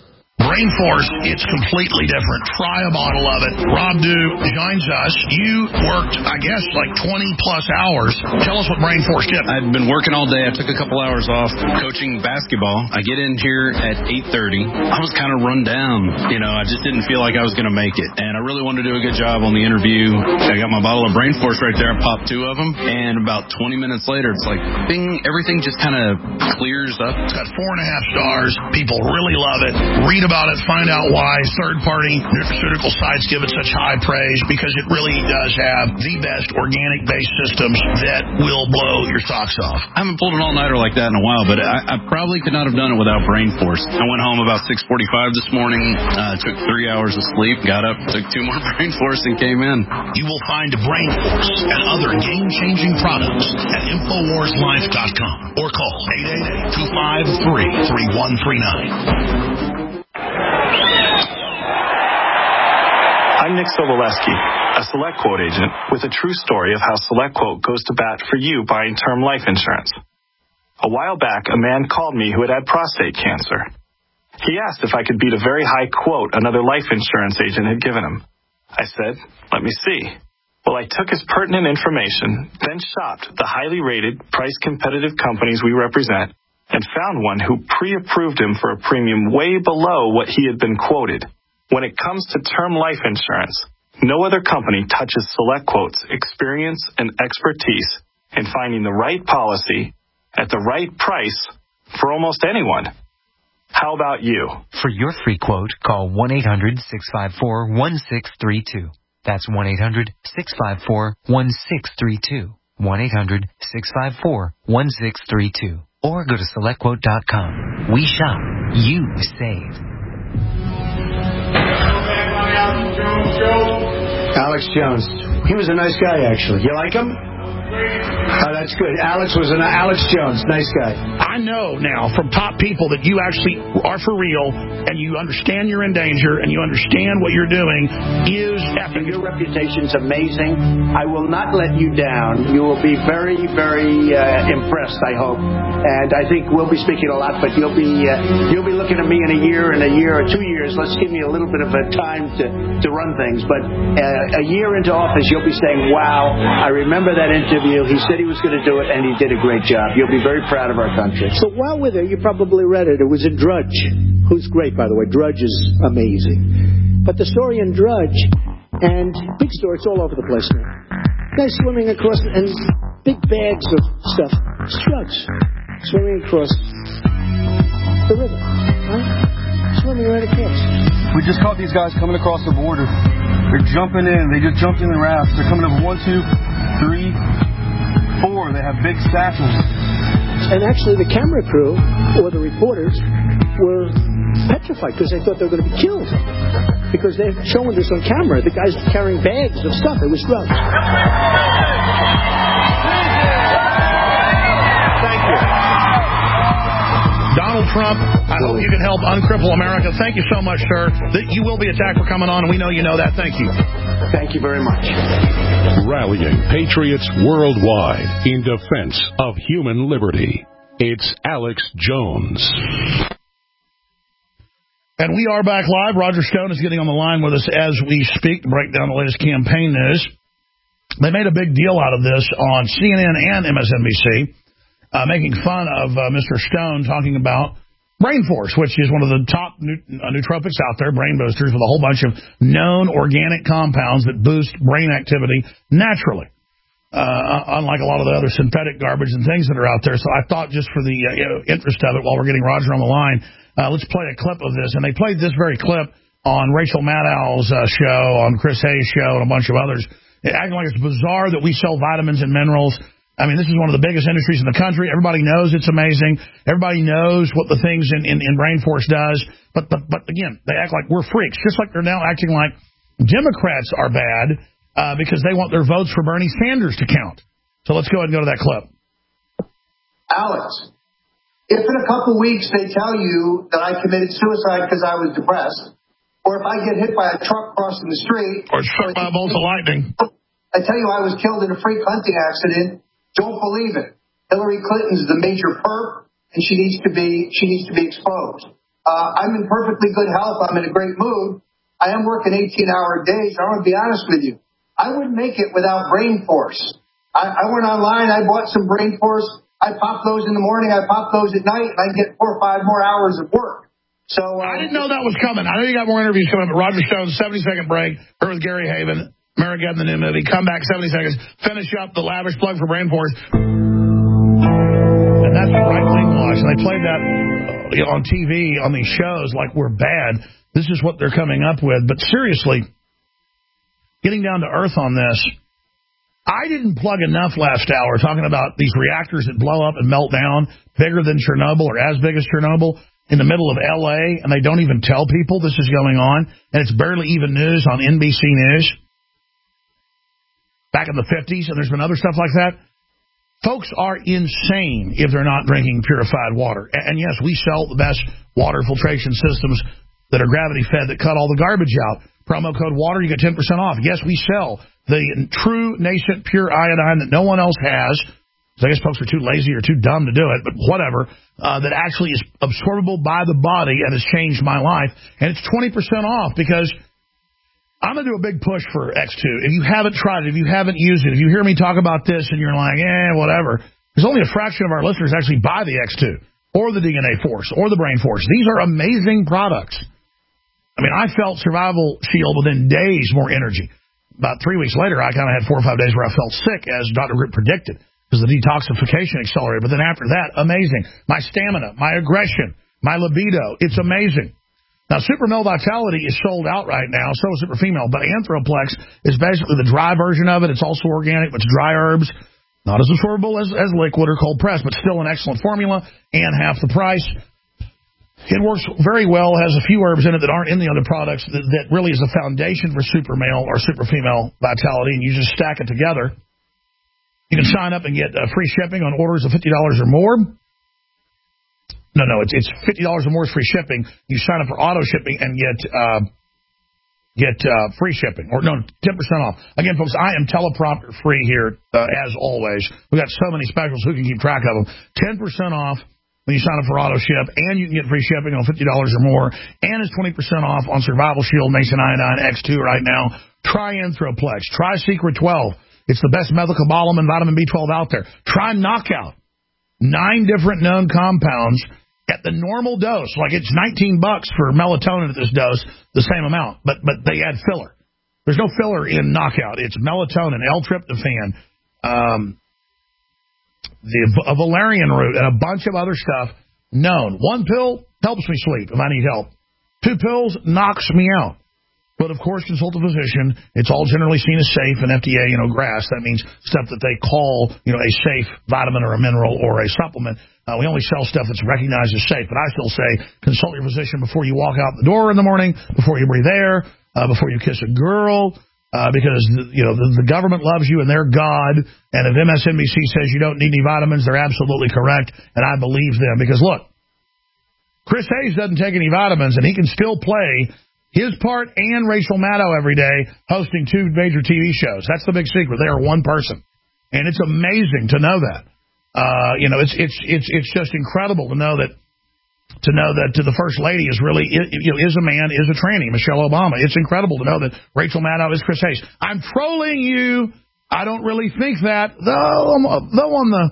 Brain Force, it's completely different. Try a bottle of it. Rob Dew joins us. You worked, I guess, like twenty plus hours. Tell us what Brain Force did. I've been working all day. I took a couple hours off coaching basketball. I get in here at eight thirty. I was kind of run down. You know, I just didn't feel like I was going to make it. And I really wanted to do a good job on the interview. I got my bottle of Brain Force right there. I popped two of them. And about twenty minutes later, it's like, bing, everything just kind of clears up. It's got four and a half stars. People really love it. Read about it, find out why third-party nutraceutical sites give it such high praise, because it really does have the best organic-based systems that will blow your socks off. I haven't pulled an all-nighter like that in a while, but I, I probably could not have done it without Brain Force. I went home about six forty-five this morning, uh, took three hours of sleep, got up, took two more Brain Force, and came in. You will find Brain Force and other game-changing products at infowars life dot com or call eight eight eight, two five three, three one three nine. I'm Nick Soboleski, a SelectQuote agent with a true story of how SelectQuote goes to bat for you buying term life insurance. A while back, a man called me who had had prostate cancer. He asked if I could beat a very high quote another life insurance agent had given him. I said, let me see. Well, I took his pertinent information, then shopped the highly rated, price-competitive companies we represent, and found one who pre-approved him for a premium way below what he had been quoted. When it comes to term life insurance, no other company touches SelectQuote's experience and expertise in finding the right policy at the right price for almost anyone. How about you? For your free quote, call one eight hundred, six five four, one six three two. That's one eight hundred, six five four, one six three two. one eight hundred, six five four, one six three two. Or go to select quote dot com. We shop. You save. Alex Jones. He was a nice guy, actually. You like him? Oh, that's good. Alex was an Alex Jones, nice guy. I know now from top people that you actually are for real, and you understand you're in danger, and you understand what you're doing is epic. Your reputation's amazing. I will not let you down. You will be very, very uh, impressed, I hope. And I think we'll be speaking a lot, but you'll be uh, you'll be looking at me in a year, in a year or two years. Let's give me a little bit of a time to, to run things. But uh, a year into office, you'll be saying, wow, I remember that interview. He said he was going to do it, and he did a great job. You'll be very proud of our country. So while we're there, you probably read it. It was in Drudge, who's great, by the way. Drudge is amazing. But the story in Drudge, and big story, it's all over the place now. Guys swimming across, and big bags of stuff. It's drugs. Swimming across the river. Right? Swimming right across. We just caught these guys coming across the border. They're jumping in. They just jumped in the rafts. They're coming up one, two, three, four. They have big satchels. And actually, the camera crew or the reporters were petrified because they thought they were going to be killed because they're showing this on camera. The guy's carrying bags of stuff. It was drugs. Thank you. Donald Trump, I hope you can help uncripple America. Thank you so much, sir. You will be attacked for coming on, and we know you know that. Thank you. Thank you very much. Rallying patriots worldwide in defense of human liberty. It's Alex Jones. And we are back live. Roger Stone is getting on the line with us as we speak to break down the latest campaign news. They made a big deal out of this on C N N and M S N B C, uh, making fun of uh, Mister Stone talking about Brain Force, which is one of the top new, uh, nootropics out there, brain boosters, with a whole bunch of known organic compounds that boost brain activity naturally, uh, unlike a lot of the other synthetic garbage and things that are out there. So I thought just for the uh, you know, interest of it, while we're getting Roger on the line, Uh, let's play a clip of this. And they played this very clip on Rachel Maddow's uh, show, on Chris Hayes' show, and a bunch of others, acting like it's bizarre that we sell vitamins and minerals. I mean, this is one of the biggest industries in the country. Everybody knows it's amazing. Everybody knows what the things in, in, in Brain Force does. But, but, but again, they act like we're freaks, just like they're now acting like Democrats are bad uh, because they want their votes for Bernie Sanders to count. So let's go ahead and go to that clip. Alex, if in a couple weeks they tell you that I committed suicide because I was depressed, or if I get hit by a truck crossing the street, or struck by a bolt of lightning, I tell you I was killed in a freak hunting accident, don't believe it. Hillary Clinton's the major perp, and she needs to be she needs to be exposed. Uh, I'm in perfectly good health. I'm in a great mood. I am working eighteen-hour days. I want to be honest with you. I wouldn't make it without Brain Force. I, I went online. I bought some Brain Force. I pop those in the morning, I pop those at night, and I get four or five more hours of work. So uh, I didn't know that was coming. I know you got more interviews coming, but Roger Stone, seventy-second break, her with Gary Haven, Marigeddon, the new movie. Come back, seventy seconds, finish up the lavish plug for Brain Force. And that's right-wing watch. And they played that uh, you know, on T V, on these shows, like we're bad. This is what they're coming up with. But seriously, getting down to earth on this, I didn't plug enough last hour talking about these reactors that blow up and melt down bigger than Chernobyl or as big as Chernobyl in the middle of L A, and they don't even tell people this is going on, and it's barely even news on N B C News back in the fifties, and there's been other stuff like that. Folks are insane if they're not drinking purified water. And yes, we sell the best water filtration systems that are gravity-fed that cut all the garbage out. Promo code WATER, you get ten percent off. Yes, we sell the true nascent pure iodine that no one else has. I guess folks are too lazy or too dumb to do it, but whatever, uh, that actually is absorbable by the body and has changed my life. And it's twenty percent off because I'm going to do a big push for X two. If you haven't tried it, if you haven't used it, if you hear me talk about this and you're like, eh, whatever, there's only a fraction of our listeners actually buy the X two or the D N A Force or the Brain Force. These are amazing products. I mean, I felt Survival Shield within days more energy. About three weeks later, I kind of had four or five days where I felt sick, as Doctor Grip predicted, because the detoxification accelerated. But then after that, amazing. My stamina, my aggression, my libido, it's amazing. Now, Super Male Vitality is sold out right now, so is Super Female, but Anthroplex is basically the dry version of it. It's also organic, but it's dry herbs, not as absorbable as, as liquid or cold pressed, but still an excellent formula and half the price. It works very well, has a few herbs in it that aren't in the other products that, that really is the foundation for Super Male or Super Female Vitality, and you just stack it together. You can sign up and get uh, free shipping on orders of fifty dollars or more. No, no, it's it's fifty dollars or more is free shipping. You sign up for auto shipping and get uh, get uh, free shipping, or no, ten percent off. Again, folks, I am teleprompter free here, uh, as always. We've got so many specials, who can keep track of them? ten percent off when you sign up for auto ship, and you can get free shipping on fifty dollars or more, and it's twenty percent off on Survival Shield, Nascent Iodine, X two right now. Try Anthroplex. Try Secret twelve. It's the best methylcobalamin and vitamin B twelve out there. Try Knockout. Nine different known compounds at the normal dose. Like it's nineteen bucks for melatonin at this dose, the same amount, but but they add filler. There's no filler in Knockout. It's melatonin, L-tryptophan, um, the a valerian root, and a bunch of other stuff known. One pill helps me sleep if I need help. Two pills knocks me out. But, of course, consult a physician. It's all generally seen as safe, and F D A, you know, GRAS. That means stuff that they call, you know, a safe vitamin or a mineral or a supplement. Uh, we only sell stuff that's recognized as safe. But I still say consult your physician before you walk out the door in the morning, before you breathe air, uh, before you kiss a girl, uh, because, you know, the, the government loves you and they're God. And if M S N B C says you don't need any vitamins, they're absolutely correct. And I believe them because, look, Chris Hayes doesn't take any vitamins, and he can still play his part and Rachel Maddow every day hosting two major T V shows. That's the big secret. They are one person. And it's amazing to know that. Uh, you know, it's it's it's it's just incredible to know that to know that the First Lady is really, you know, is a man, is a tranny, Michelle Obama. It's incredible to know that Rachel Maddow is Chris Hayes. I'm trolling you. I don't really think that, though, though on the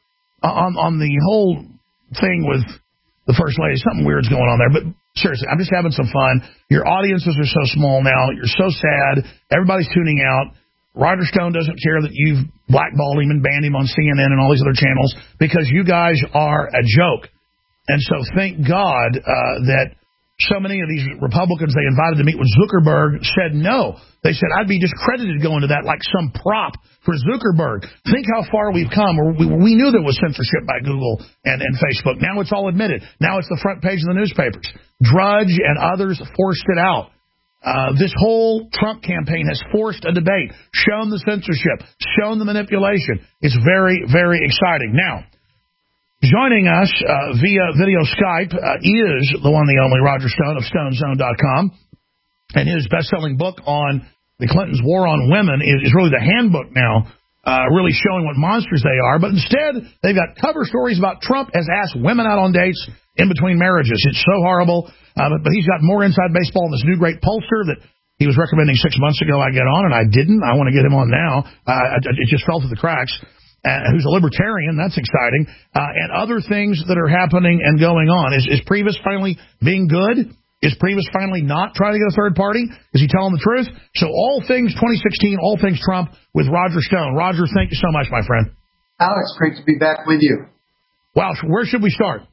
on on the whole thing with the First Lady, something weird's going on there. But seriously, I'm just having some fun. Your audiences are so small now. You're so sad. Everybody's tuning out. Roger Stone doesn't care that you've blackballed him and banned him on C N N and all these other channels because you guys are a joke. And so thank God uh, that so many of these Republicans they invited to meet with Zuckerberg said no. They said, I'd be discredited going to that like some prop for Zuckerberg. Think how far we've come. We, we knew there was censorship by Google and, and Facebook. Now it's all admitted. Now it's the front page of the newspapers. Drudge and others forced it out. Uh, this whole Trump campaign has forced a debate, shown the censorship, shown the manipulation. It's very, very exciting. Now, joining us uh, via video Skype uh, is the one, the only Roger Stone of Stone Zone dot com. And his best-selling book on the Clintons' war on women is, is really the handbook now, uh, really showing what monsters they are. But instead, they've got cover stories about Trump has asked women out on dates in between marriages. It's so horrible. Uh, but, but he's got more inside baseball in this new great pollster that he was recommending six months ago I get on, and I didn't. I want to get him on now. Uh, it just fell through the cracks. Uh, who's a libertarian. That's exciting. Uh, and other things that are happening and going on. Is, is Priebus finally being good? Is Priebus finally not trying to get a third party? Is he telling the truth? So all things twenty sixteen, all things Trump with Roger Stone. Roger, thank you so much, my friend. Alex, great to be back with you. Wow, where should we start?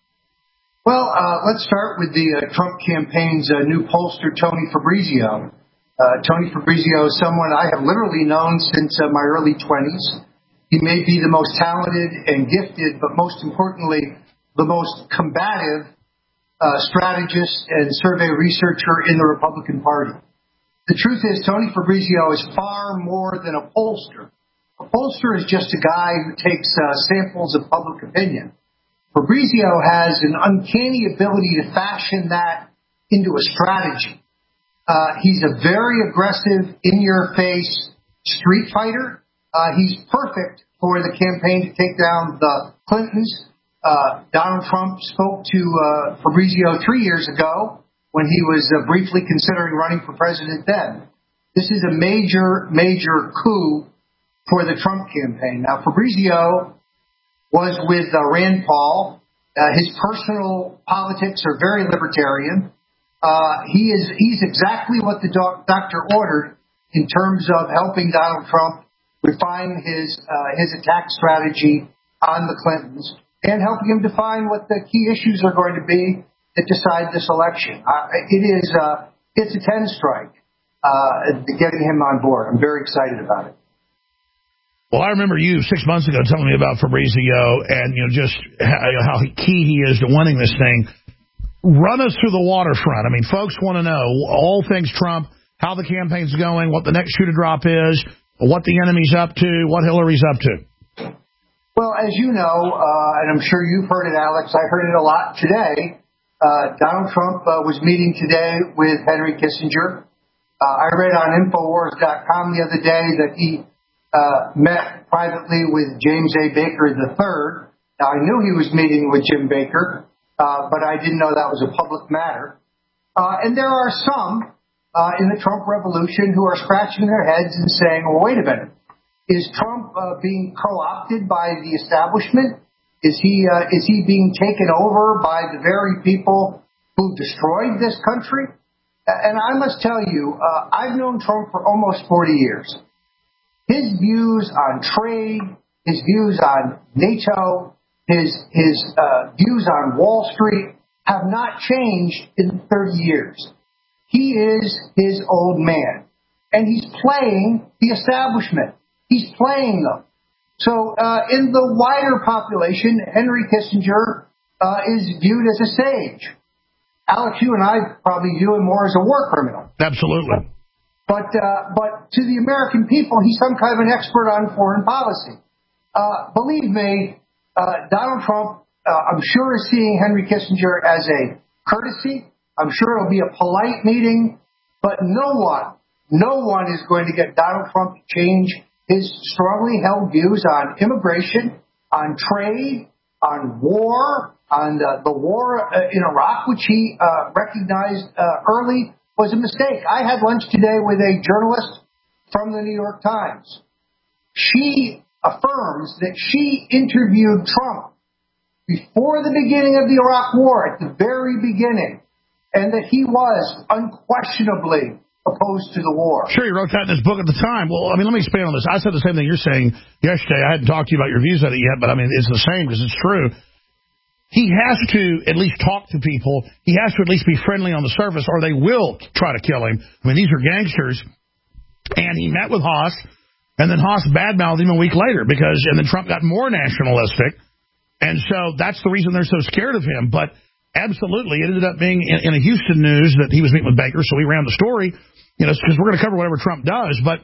Well, uh, let's start with the uh, Trump campaign's uh, new pollster, Tony Fabrizio. Uh, Tony Fabrizio is someone I have literally known since uh, my early twenties. He may be the most talented and gifted, but most importantly, the most combative uh, strategist and survey researcher in the Republican Party. The truth is, Tony Fabrizio is far more than a pollster. A pollster is just a guy who takes uh, samples of public opinion. Fabrizio has an uncanny ability to fashion that into a strategy. Uh, he's a very aggressive, in-your-face street fighter. Uh, he's perfect for the campaign to take down the Clintons. Uh, Donald Trump spoke to uh, Fabrizio three years ago when he was uh, briefly considering running for president then. This is a major, major coup for the Trump campaign. Now, Fabrizio was with uh, Rand Paul. Uh, his personal politics are very libertarian. Uh, he is he's exactly what the doc, doctor ordered in terms of helping Donald Trump refine his uh, his attack strategy on the Clintons and helping him define what the key issues are going to be that decide this election. Uh, it is uh, it's a ten strike uh, getting him on board. I'm very excited about it. Well, I remember you six months ago telling me about Fabrizio and you know just how key he is to winning this thing. Run us through the waterfront. I mean, folks want to know all things Trump, how the campaign's going, what the next shoe to drop is, what the enemy's up to, what Hillary's up to. Well, as you know, uh, and I'm sure you've heard it, Alex, I heard it a lot today, uh, Donald Trump uh, was meeting today with Henry Kissinger. Uh, I read on Infowars dot com the other day that he uh, met privately with James A. Baker the third. Now, I knew he was meeting with Jim Baker, uh, but I didn't know that was a public matter. Uh, and there are some Uh, in the Trump revolution who are scratching their heads and saying, well, wait a minute, is Trump uh, being co-opted by the establishment? Is he uh, is he being taken over by the very people who destroyed this country? And I must tell you, uh, I've known Trump for almost forty years. His views on trade, his views on NATO, his, his uh, views on Wall Street have not changed in thirty years. he is his old man. And he's playing the establishment. He's playing them. So uh, in the wider population, Henry Kissinger uh, is viewed as a sage. Alex, you and I probably view him more as a war criminal. Absolutely. But uh, but to the American people, he's some kind of an expert on foreign policy. Uh, believe me, uh, Donald Trump, uh, I'm sure, is seeing Henry Kissinger as a courtesy. I'm sure it'll be a polite meeting. But no one, no one is going to get Donald Trump to change his strongly held views on immigration, on trade, on war, on the, the war uh, in Iraq, which he uh, recognized uh, early was a mistake. I had lunch today with a journalist from the New York Times. She affirms that she interviewed Trump before the beginning of the Iraq War, at the very beginning, and that he was unquestionably opposed to the war. Sure, he wrote that in his book at the time. Well, I mean, let me expand on this. I said the same thing you're saying yesterday. I hadn't talked to you about your views on it yet, but I mean, it's the same because it's true. He has to at least talk to people. He has to at least be friendly on the surface, or they will try to kill him. I mean, these are gangsters. And he met with Haas, and then Haas badmouthed him a week later because, and then Trump got more nationalistic. And so that's the reason they're so scared of him. But absolutely, it ended up being in, in a Houston news that he was meeting with Baker, so we ran the story, you know, because we're going to cover whatever Trump does. But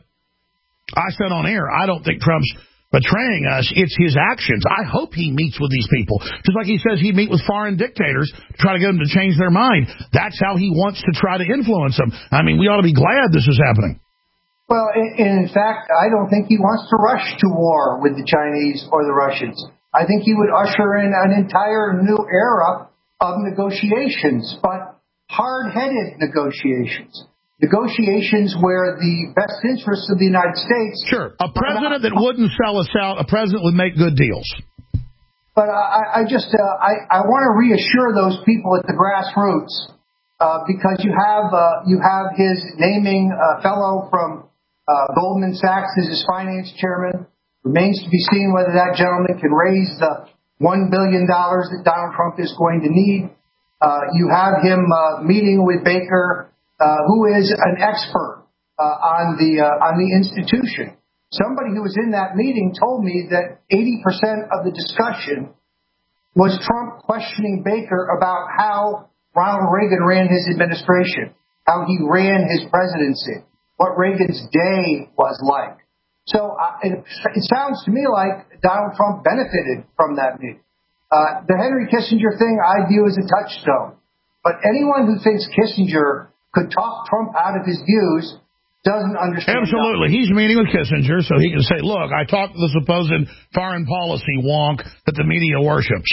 I said on air, I don't think Trump's betraying us. It's his actions. I hope he meets with these people. Just like he says he'd meet with foreign dictators to try to get them to change their mind. That's how he wants to try to influence them. I mean, we ought to be glad this is happening. Well, in, in fact, I don't think he wants to rush to war with the Chinese or the Russians. I think he would usher in an entire new era of negotiations, but hard-headed negotiations. Negotiations where the best interests of the United States... Sure, a president that wouldn't sell us out, a president would make good deals. But I, I just, uh, I, I want to reassure those people at the grassroots, uh, because you have uh, you have his naming a fellow from uh, Goldman Sachs as his finance chairman. Remains to be seen whether that gentleman can raise the one billion dollars that Donald Trump is going to need. Uh, you have him uh, meeting with Baker, Uh, who is an expert uh, on the uh, on the institution. Somebody who was in that meeting told me that eighty percent of the discussion was Trump questioning Baker about how Ronald Reagan ran his administration, how he ran his presidency, what Reagan's day was like. So uh, it, it sounds to me like Donald Trump benefited from that meeting. Uh, the Henry Kissinger thing I view as a touchstone. But anyone who thinks Kissinger could talk Trump out of his views doesn't understand. Absolutely. He's meeting with Kissinger so he can say, look, I talked to the supposed foreign policy wonk that the media worships.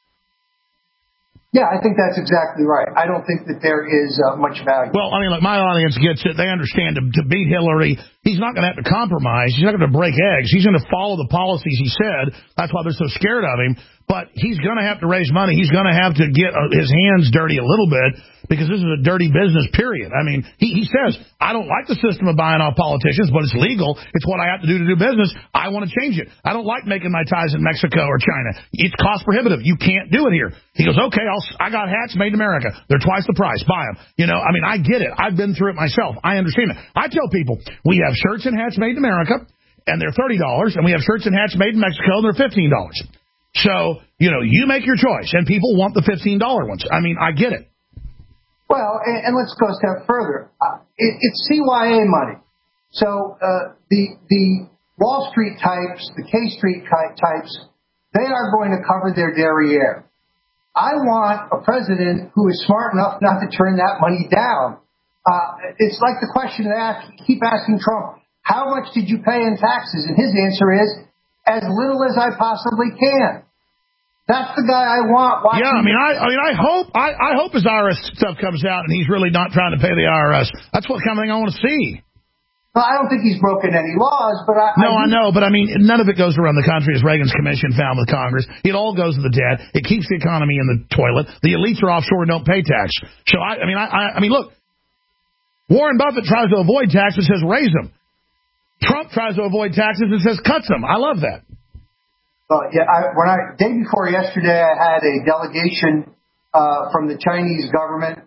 Yeah, I think that's exactly right. I don't think that there is uh, much value. Well, I mean, look, my audience gets it. They understand to, to beat Hillary, he's not going to have to compromise. He's not going to break eggs. He's going to follow the policies he said. That's why they're so scared of him. But he's going to have to raise money. He's going to have to get uh, his hands dirty a little bit because this is a dirty business, period. I mean, he, he says, I don't like the system of buying off politicians, but it's legal. It's what I have to do to do business. I want to change it. I don't like making my ties in Mexico or China. It's cost prohibitive. You can't do it here. He goes, okay, I'll, I got hats made in America. They're twice the price. Buy them. You know, I mean, I get it. I've been through it myself. I understand it. I tell people, we have shirts and hats made in America, and they're thirty dollars, and we have shirts and hats made in Mexico, and they're fifteen dollars. So, you know, you make your choice, and people want the fifteen dollar ones. I mean, I get it. Well, and, and let's go a step further. Uh, it, it's C Y A money. So uh, the the Wall Street types, the K Street types, they are going to cover their derriere. I want a president who is smart enough not to turn that money down. Uh, it's like the question that I ask, keep asking Trump, how much did you pay in taxes? And his answer is, as little as I possibly can. That's the guy I want. Yeah, I mean, I, I mean, I hope, I, I hope his I R S stuff comes out and he's really not trying to pay the I R S. That's what kind of thing I want to see. Well, I don't think he's broken any laws, but I... No, I, I know, but I mean, none of it goes around the country as Reagan's commission found with Congress. It all goes to the debt. It keeps the economy in the toilet. The elites are offshore and don't pay tax. So, I, I mean, I, I, I mean, look, Warren Buffett tries to avoid taxes, says raise them. Trump tries to avoid taxes and says cuts them. I love that. Uh, yeah, I, when I day before yesterday, I had a delegation uh, from the Chinese government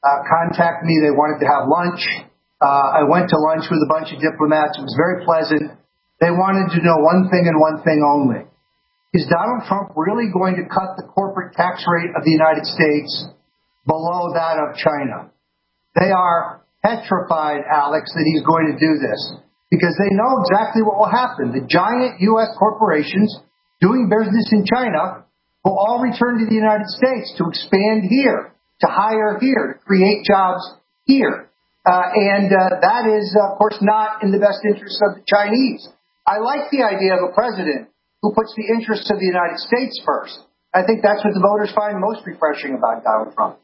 uh, contact me. They wanted to have lunch. Uh, I went to lunch with a bunch of diplomats. It was very pleasant. They wanted to know one thing and one thing only. Is Donald Trump really going to cut the corporate tax rate of the United States below that of China? They are petrified, Alex, that he's going to do this because they know exactly what will happen. The giant U S corporations doing business in China will all return to the United States to expand here, to hire here, to create jobs here. Uh, and uh, that is, uh, of course, not in the best interest of the Chinese. I like the idea of a president who puts the interests of the United States first. I think that's what the voters find most refreshing about Donald Trump.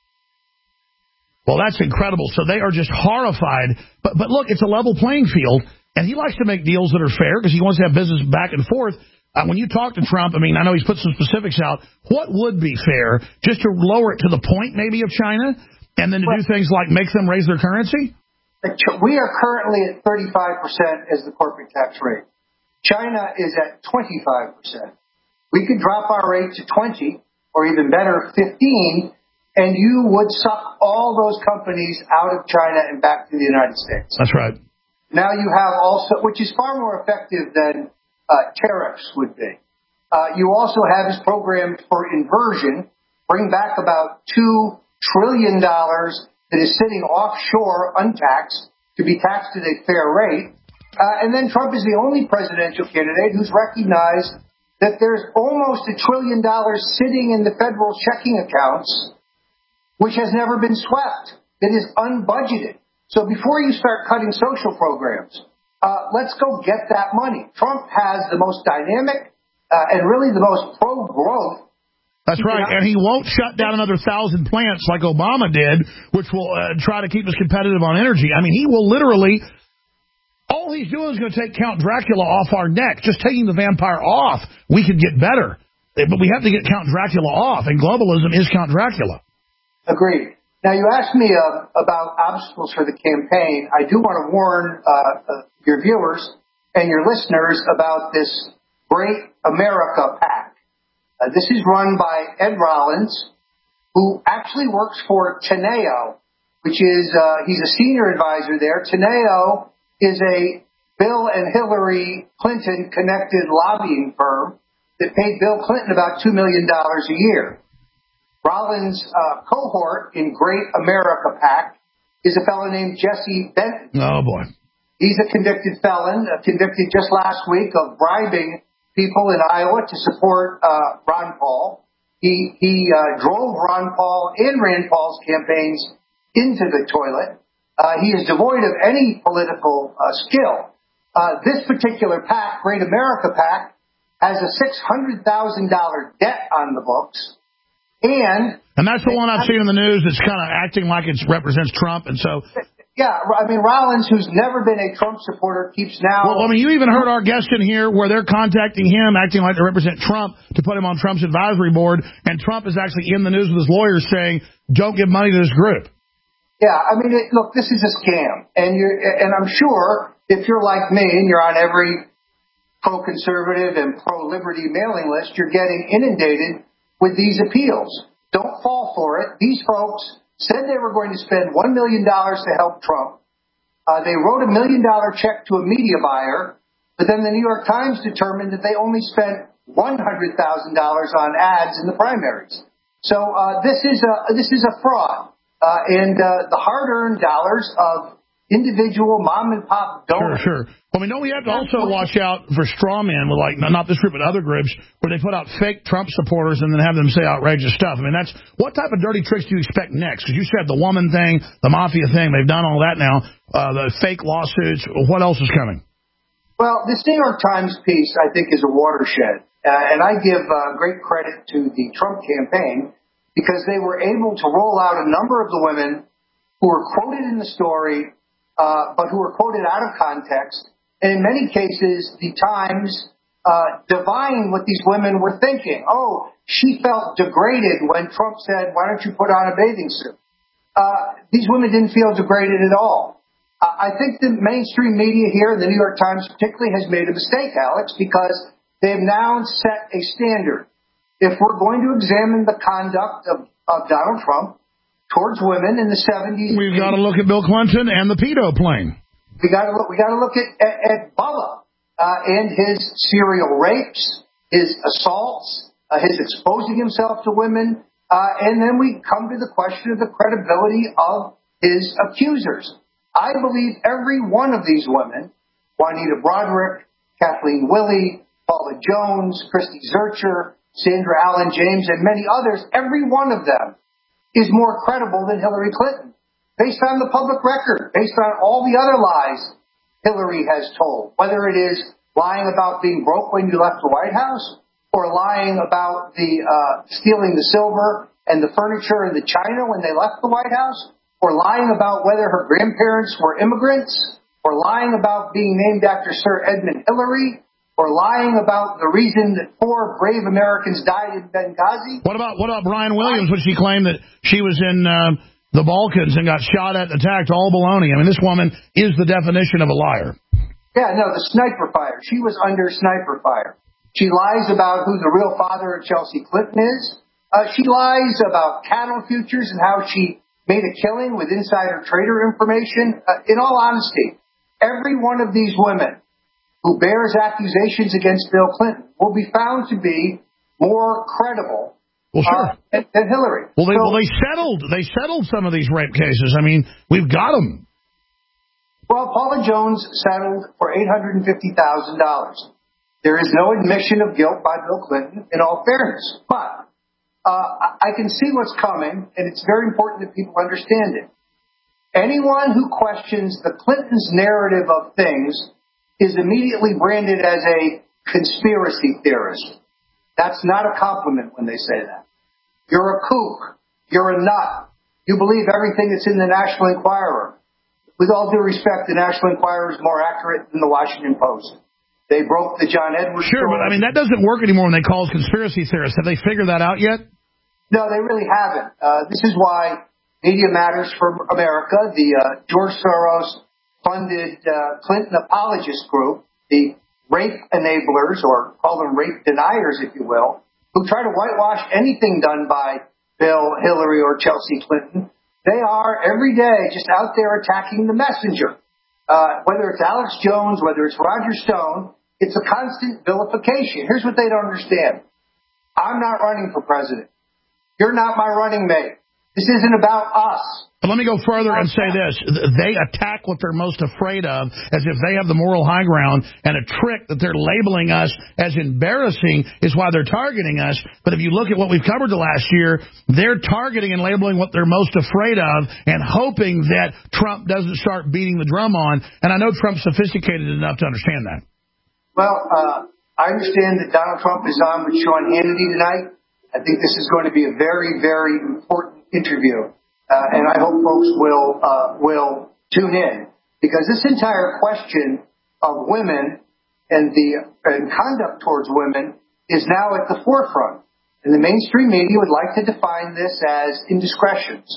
Well, that's incredible. So they are just horrified. But, but look, it's a level playing field, and he likes to make deals that are fair because he wants to have business back and forth. Uh, when you talk to Trump, I mean, I know he's put some specifics out. What would be fair, just to lower it to the point maybe of China, and then to do things like make them raise their currency? We are currently at thirty-five percent as the corporate tax rate. China is at twenty-five percent. We could drop our rate to twenty, or even better, fifteen, and you would suck all those companies out of China and back to the United States. That's right. Now you have also, which is far more effective than uh, tariffs would be. Uh, you also have his program for inversion, bring back about two trillion dollars that is sitting offshore untaxed to be taxed at a fair rate. Uh, and then Trump is the only presidential candidate who's recognized that there's almost a trillion dollars sitting in the federal checking accounts, which has never been swept. It is unbudgeted. So before you start cutting social programs, uh, let's go get that money. Trump has the most dynamic uh, and really the most pro-growth. That's right, and he won't shut down another thousand plants like Obama did, which will uh, try to keep us competitive on energy. I mean, he will literally, all he's doing is going to take Count Dracula off our neck. Just taking the vampire off, we could get better. But we have to get Count Dracula off, and globalism is Count Dracula. Agreed. Now, you asked me uh, about obstacles for the campaign. I do want to warn uh, uh, your viewers and your listeners about this Great America PAC. Uh, this is run by Ed Rollins, who actually works for Teneo, which is, uh, he's a senior advisor there. Teneo is a Bill and Hillary Clinton connected lobbying firm that paid Bill Clinton about two million dollars a year. Rollins' uh, cohort in Great America PAC is a fellow named Jesse Benton. Oh, boy. He's a convicted felon, uh, convicted just last week of bribing people in Iowa to support uh, Ron Paul. He he uh, drove Ron Paul and Rand Paul's campaigns into the toilet. Uh, he is devoid of any political uh, skill. Uh, this particular PAC, Great America PAC, has a six hundred thousand dollars debt on the books. And and that's the one I've seen in the news that's kind of acting like it represents Trump. And so, yeah, I mean, Rollins, who's never been a Trump supporter, keeps now. Well, I mean, you even heard our guest in here where they're contacting him, acting like they represent Trump to put him on Trump's advisory board. And Trump is actually in the news with his lawyers saying, don't give money to this group. Yeah, I mean, it, look, this is a scam. And you're, and I'm sure if you're like me and you're on every pro-conservative and pro-liberty mailing list, you're getting inundated with these appeals. Don't fall for it. These folks said they were going to spend one million dollars to help Trump. Uh, they wrote a million dollar check to a media buyer, but then the New York Times determined that they only spent one hundred thousand dollars on ads in the primaries. So uh, this is a this is a fraud, uh, and uh, the hard-earned dollars of individual mom and pop donors. Sure, sure. Well, we know we have to also watch out for straw men with, like, not this group, but other groups where they put out fake Trump supporters and then have them say outrageous stuff. I mean, that's what type of dirty tricks do you expect next? Because you said the woman thing, the mafia thing, they've done all that now, uh, the fake lawsuits. What else is coming? Well, this New York Times piece, I think, is a watershed. Uh, and I give uh, great credit to the Trump campaign because they were able to roll out a number of the women who were quoted in the story, uh, but who were quoted out of context. And in many cases, the Times uh, divined what these women were thinking. Oh, she felt degraded when Trump said, why don't you put on a bathing suit? Uh, these women didn't feel degraded at all. Uh, I think the mainstream media here, the New York Times particularly, has made a mistake, Alex, because they've now set a standard. If we're going to examine the conduct of, of Donald Trump, towards women in the seventies. We've got to look at Bill Clinton and the pedo plane. We got to look. We got to look at at, at Bubba uh, and his serial rapes, his assaults, uh, his exposing himself to women, uh, and then we come to the question of the credibility of his accusers. I believe every one of these women, Juanita Broderick, Kathleen Willey, Paula Jones, Christy Zurcher, Sandra Allen James, and many others, every one of them is more credible than Hillary Clinton, based on the public record, based on all the other lies Hillary has told, whether it is lying about being broke when you left the White House or lying about the uh, stealing the silver and the furniture and the china when they left the White House, or lying about whether her grandparents were immigrants, or lying about being named after Sir Edmund Hillary, or lying about the reason that four brave Americans died in Benghazi. What about what about Brian Williams when she claimed that she was in uh, the Balkans and got shot at and attacked? All baloney. I mean, this woman is the definition of a liar. Yeah, no, the sniper fire. She was under sniper fire. She lies about who the real father of Chelsea Clinton is. Uh, she lies about cattle futures and how she made a killing with insider trader information. Uh, in all honesty, every one of these women who bears accusations against Bill Clinton will be found to be more credible well, sure. uh, than, than Hillary. Well, they, so, well, they settled. They settled some of these rape cases. I mean, we've got them. Well, Paula Jones settled for eight hundred fifty thousand dollars. There is no admission of guilt by Bill Clinton, in all fairness. But uh, I can see what's coming, and it's very important that people understand it. Anyone who questions the Clintons' narrative of things is immediately branded as a conspiracy theorist. That's not a compliment when they say that. You're a kook. You're a nut. You believe everything that's in the National Enquirer. With all due respect, the National Enquirer is more accurate than the Washington Post. They broke the John Edwards Sure, story. but I mean, that doesn't work anymore when they call us conspiracy theorists. Have they figured that out yet? No, they really haven't. Uh, this is why Media Matters for America, the uh, George Soros-funded uh, Clinton apologist group, the rape enablers, or call them rape deniers, if you will, who try to whitewash anything done by Bill, Hillary, or Chelsea Clinton, they are every day just out there attacking the messenger. Uh, whether it's Alex Jones, whether it's Roger Stone, it's a constant vilification. Here's what they don't understand. I'm not running for president. You're not my running mate. This isn't about us. But let me go further and say this. They attack what they're most afraid of as if they have the moral high ground, and a trick that they're labeling us as embarrassing is why they're targeting us. But if you look at what we've covered the last year, they're targeting and labeling what they're most afraid of and hoping that Trump doesn't start beating the drum on. And I know Trump's sophisticated enough to understand that. Well, uh, I understand that Donald Trump is on with Sean Hannity tonight. I think this is going to be a very, very important interview, uh, and I hope folks will uh, will tune in, because this entire question of women and the and conduct towards women is now at the forefront. And the mainstream media would like to define this as indiscretions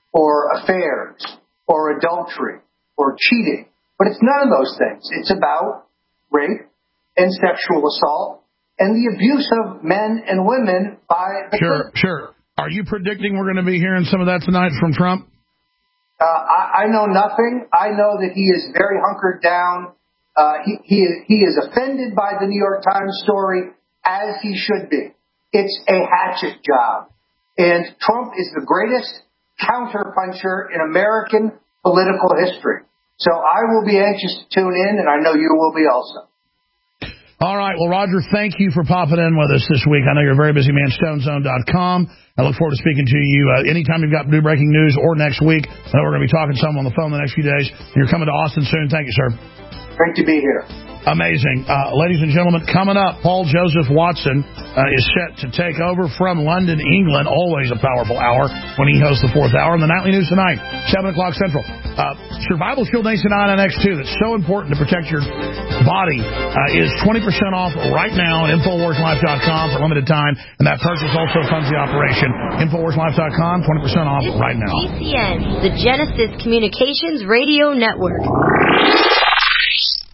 or affairs or adultery or cheating, but it's none of those things. It's about rape and sexual assault and the abuse of men and women by the Sure, sure. Are you predicting we're going to be hearing some of that tonight from Trump? Uh, I, I know nothing. I know that he is very hunkered down. Uh, he, he, he is offended by the New York Times story, as he should be. It's a hatchet job. And Trump is the greatest counterpuncher in American political history. So I will be anxious to tune in, and I know you will be also. All right. Well, Roger, thank you for popping in with us this week. I know you're a very busy man, stone zone dot com. I look forward to speaking to you uh, anytime you've got new breaking news or next week. I know we're going to be talking to someone on the phone the next few days. You're coming to Austin soon. Thank you, sir. Great to be here. Amazing. Uh, ladies and gentlemen, coming up, Paul Joseph Watson uh, is set to take over from London, England. Always a powerful hour when he hosts the fourth hour. And the Nightly News tonight, seven o'clock Central. Uh, Survival Shield Nation nine N X two, that's so important to protect your body, uh, is twenty percent off right now at Infowars Life dot com for a limited time. And that purchase also funds the operation. Infowars Life dot com, twenty percent off right now. G C N, the Genesis Communications Radio Network.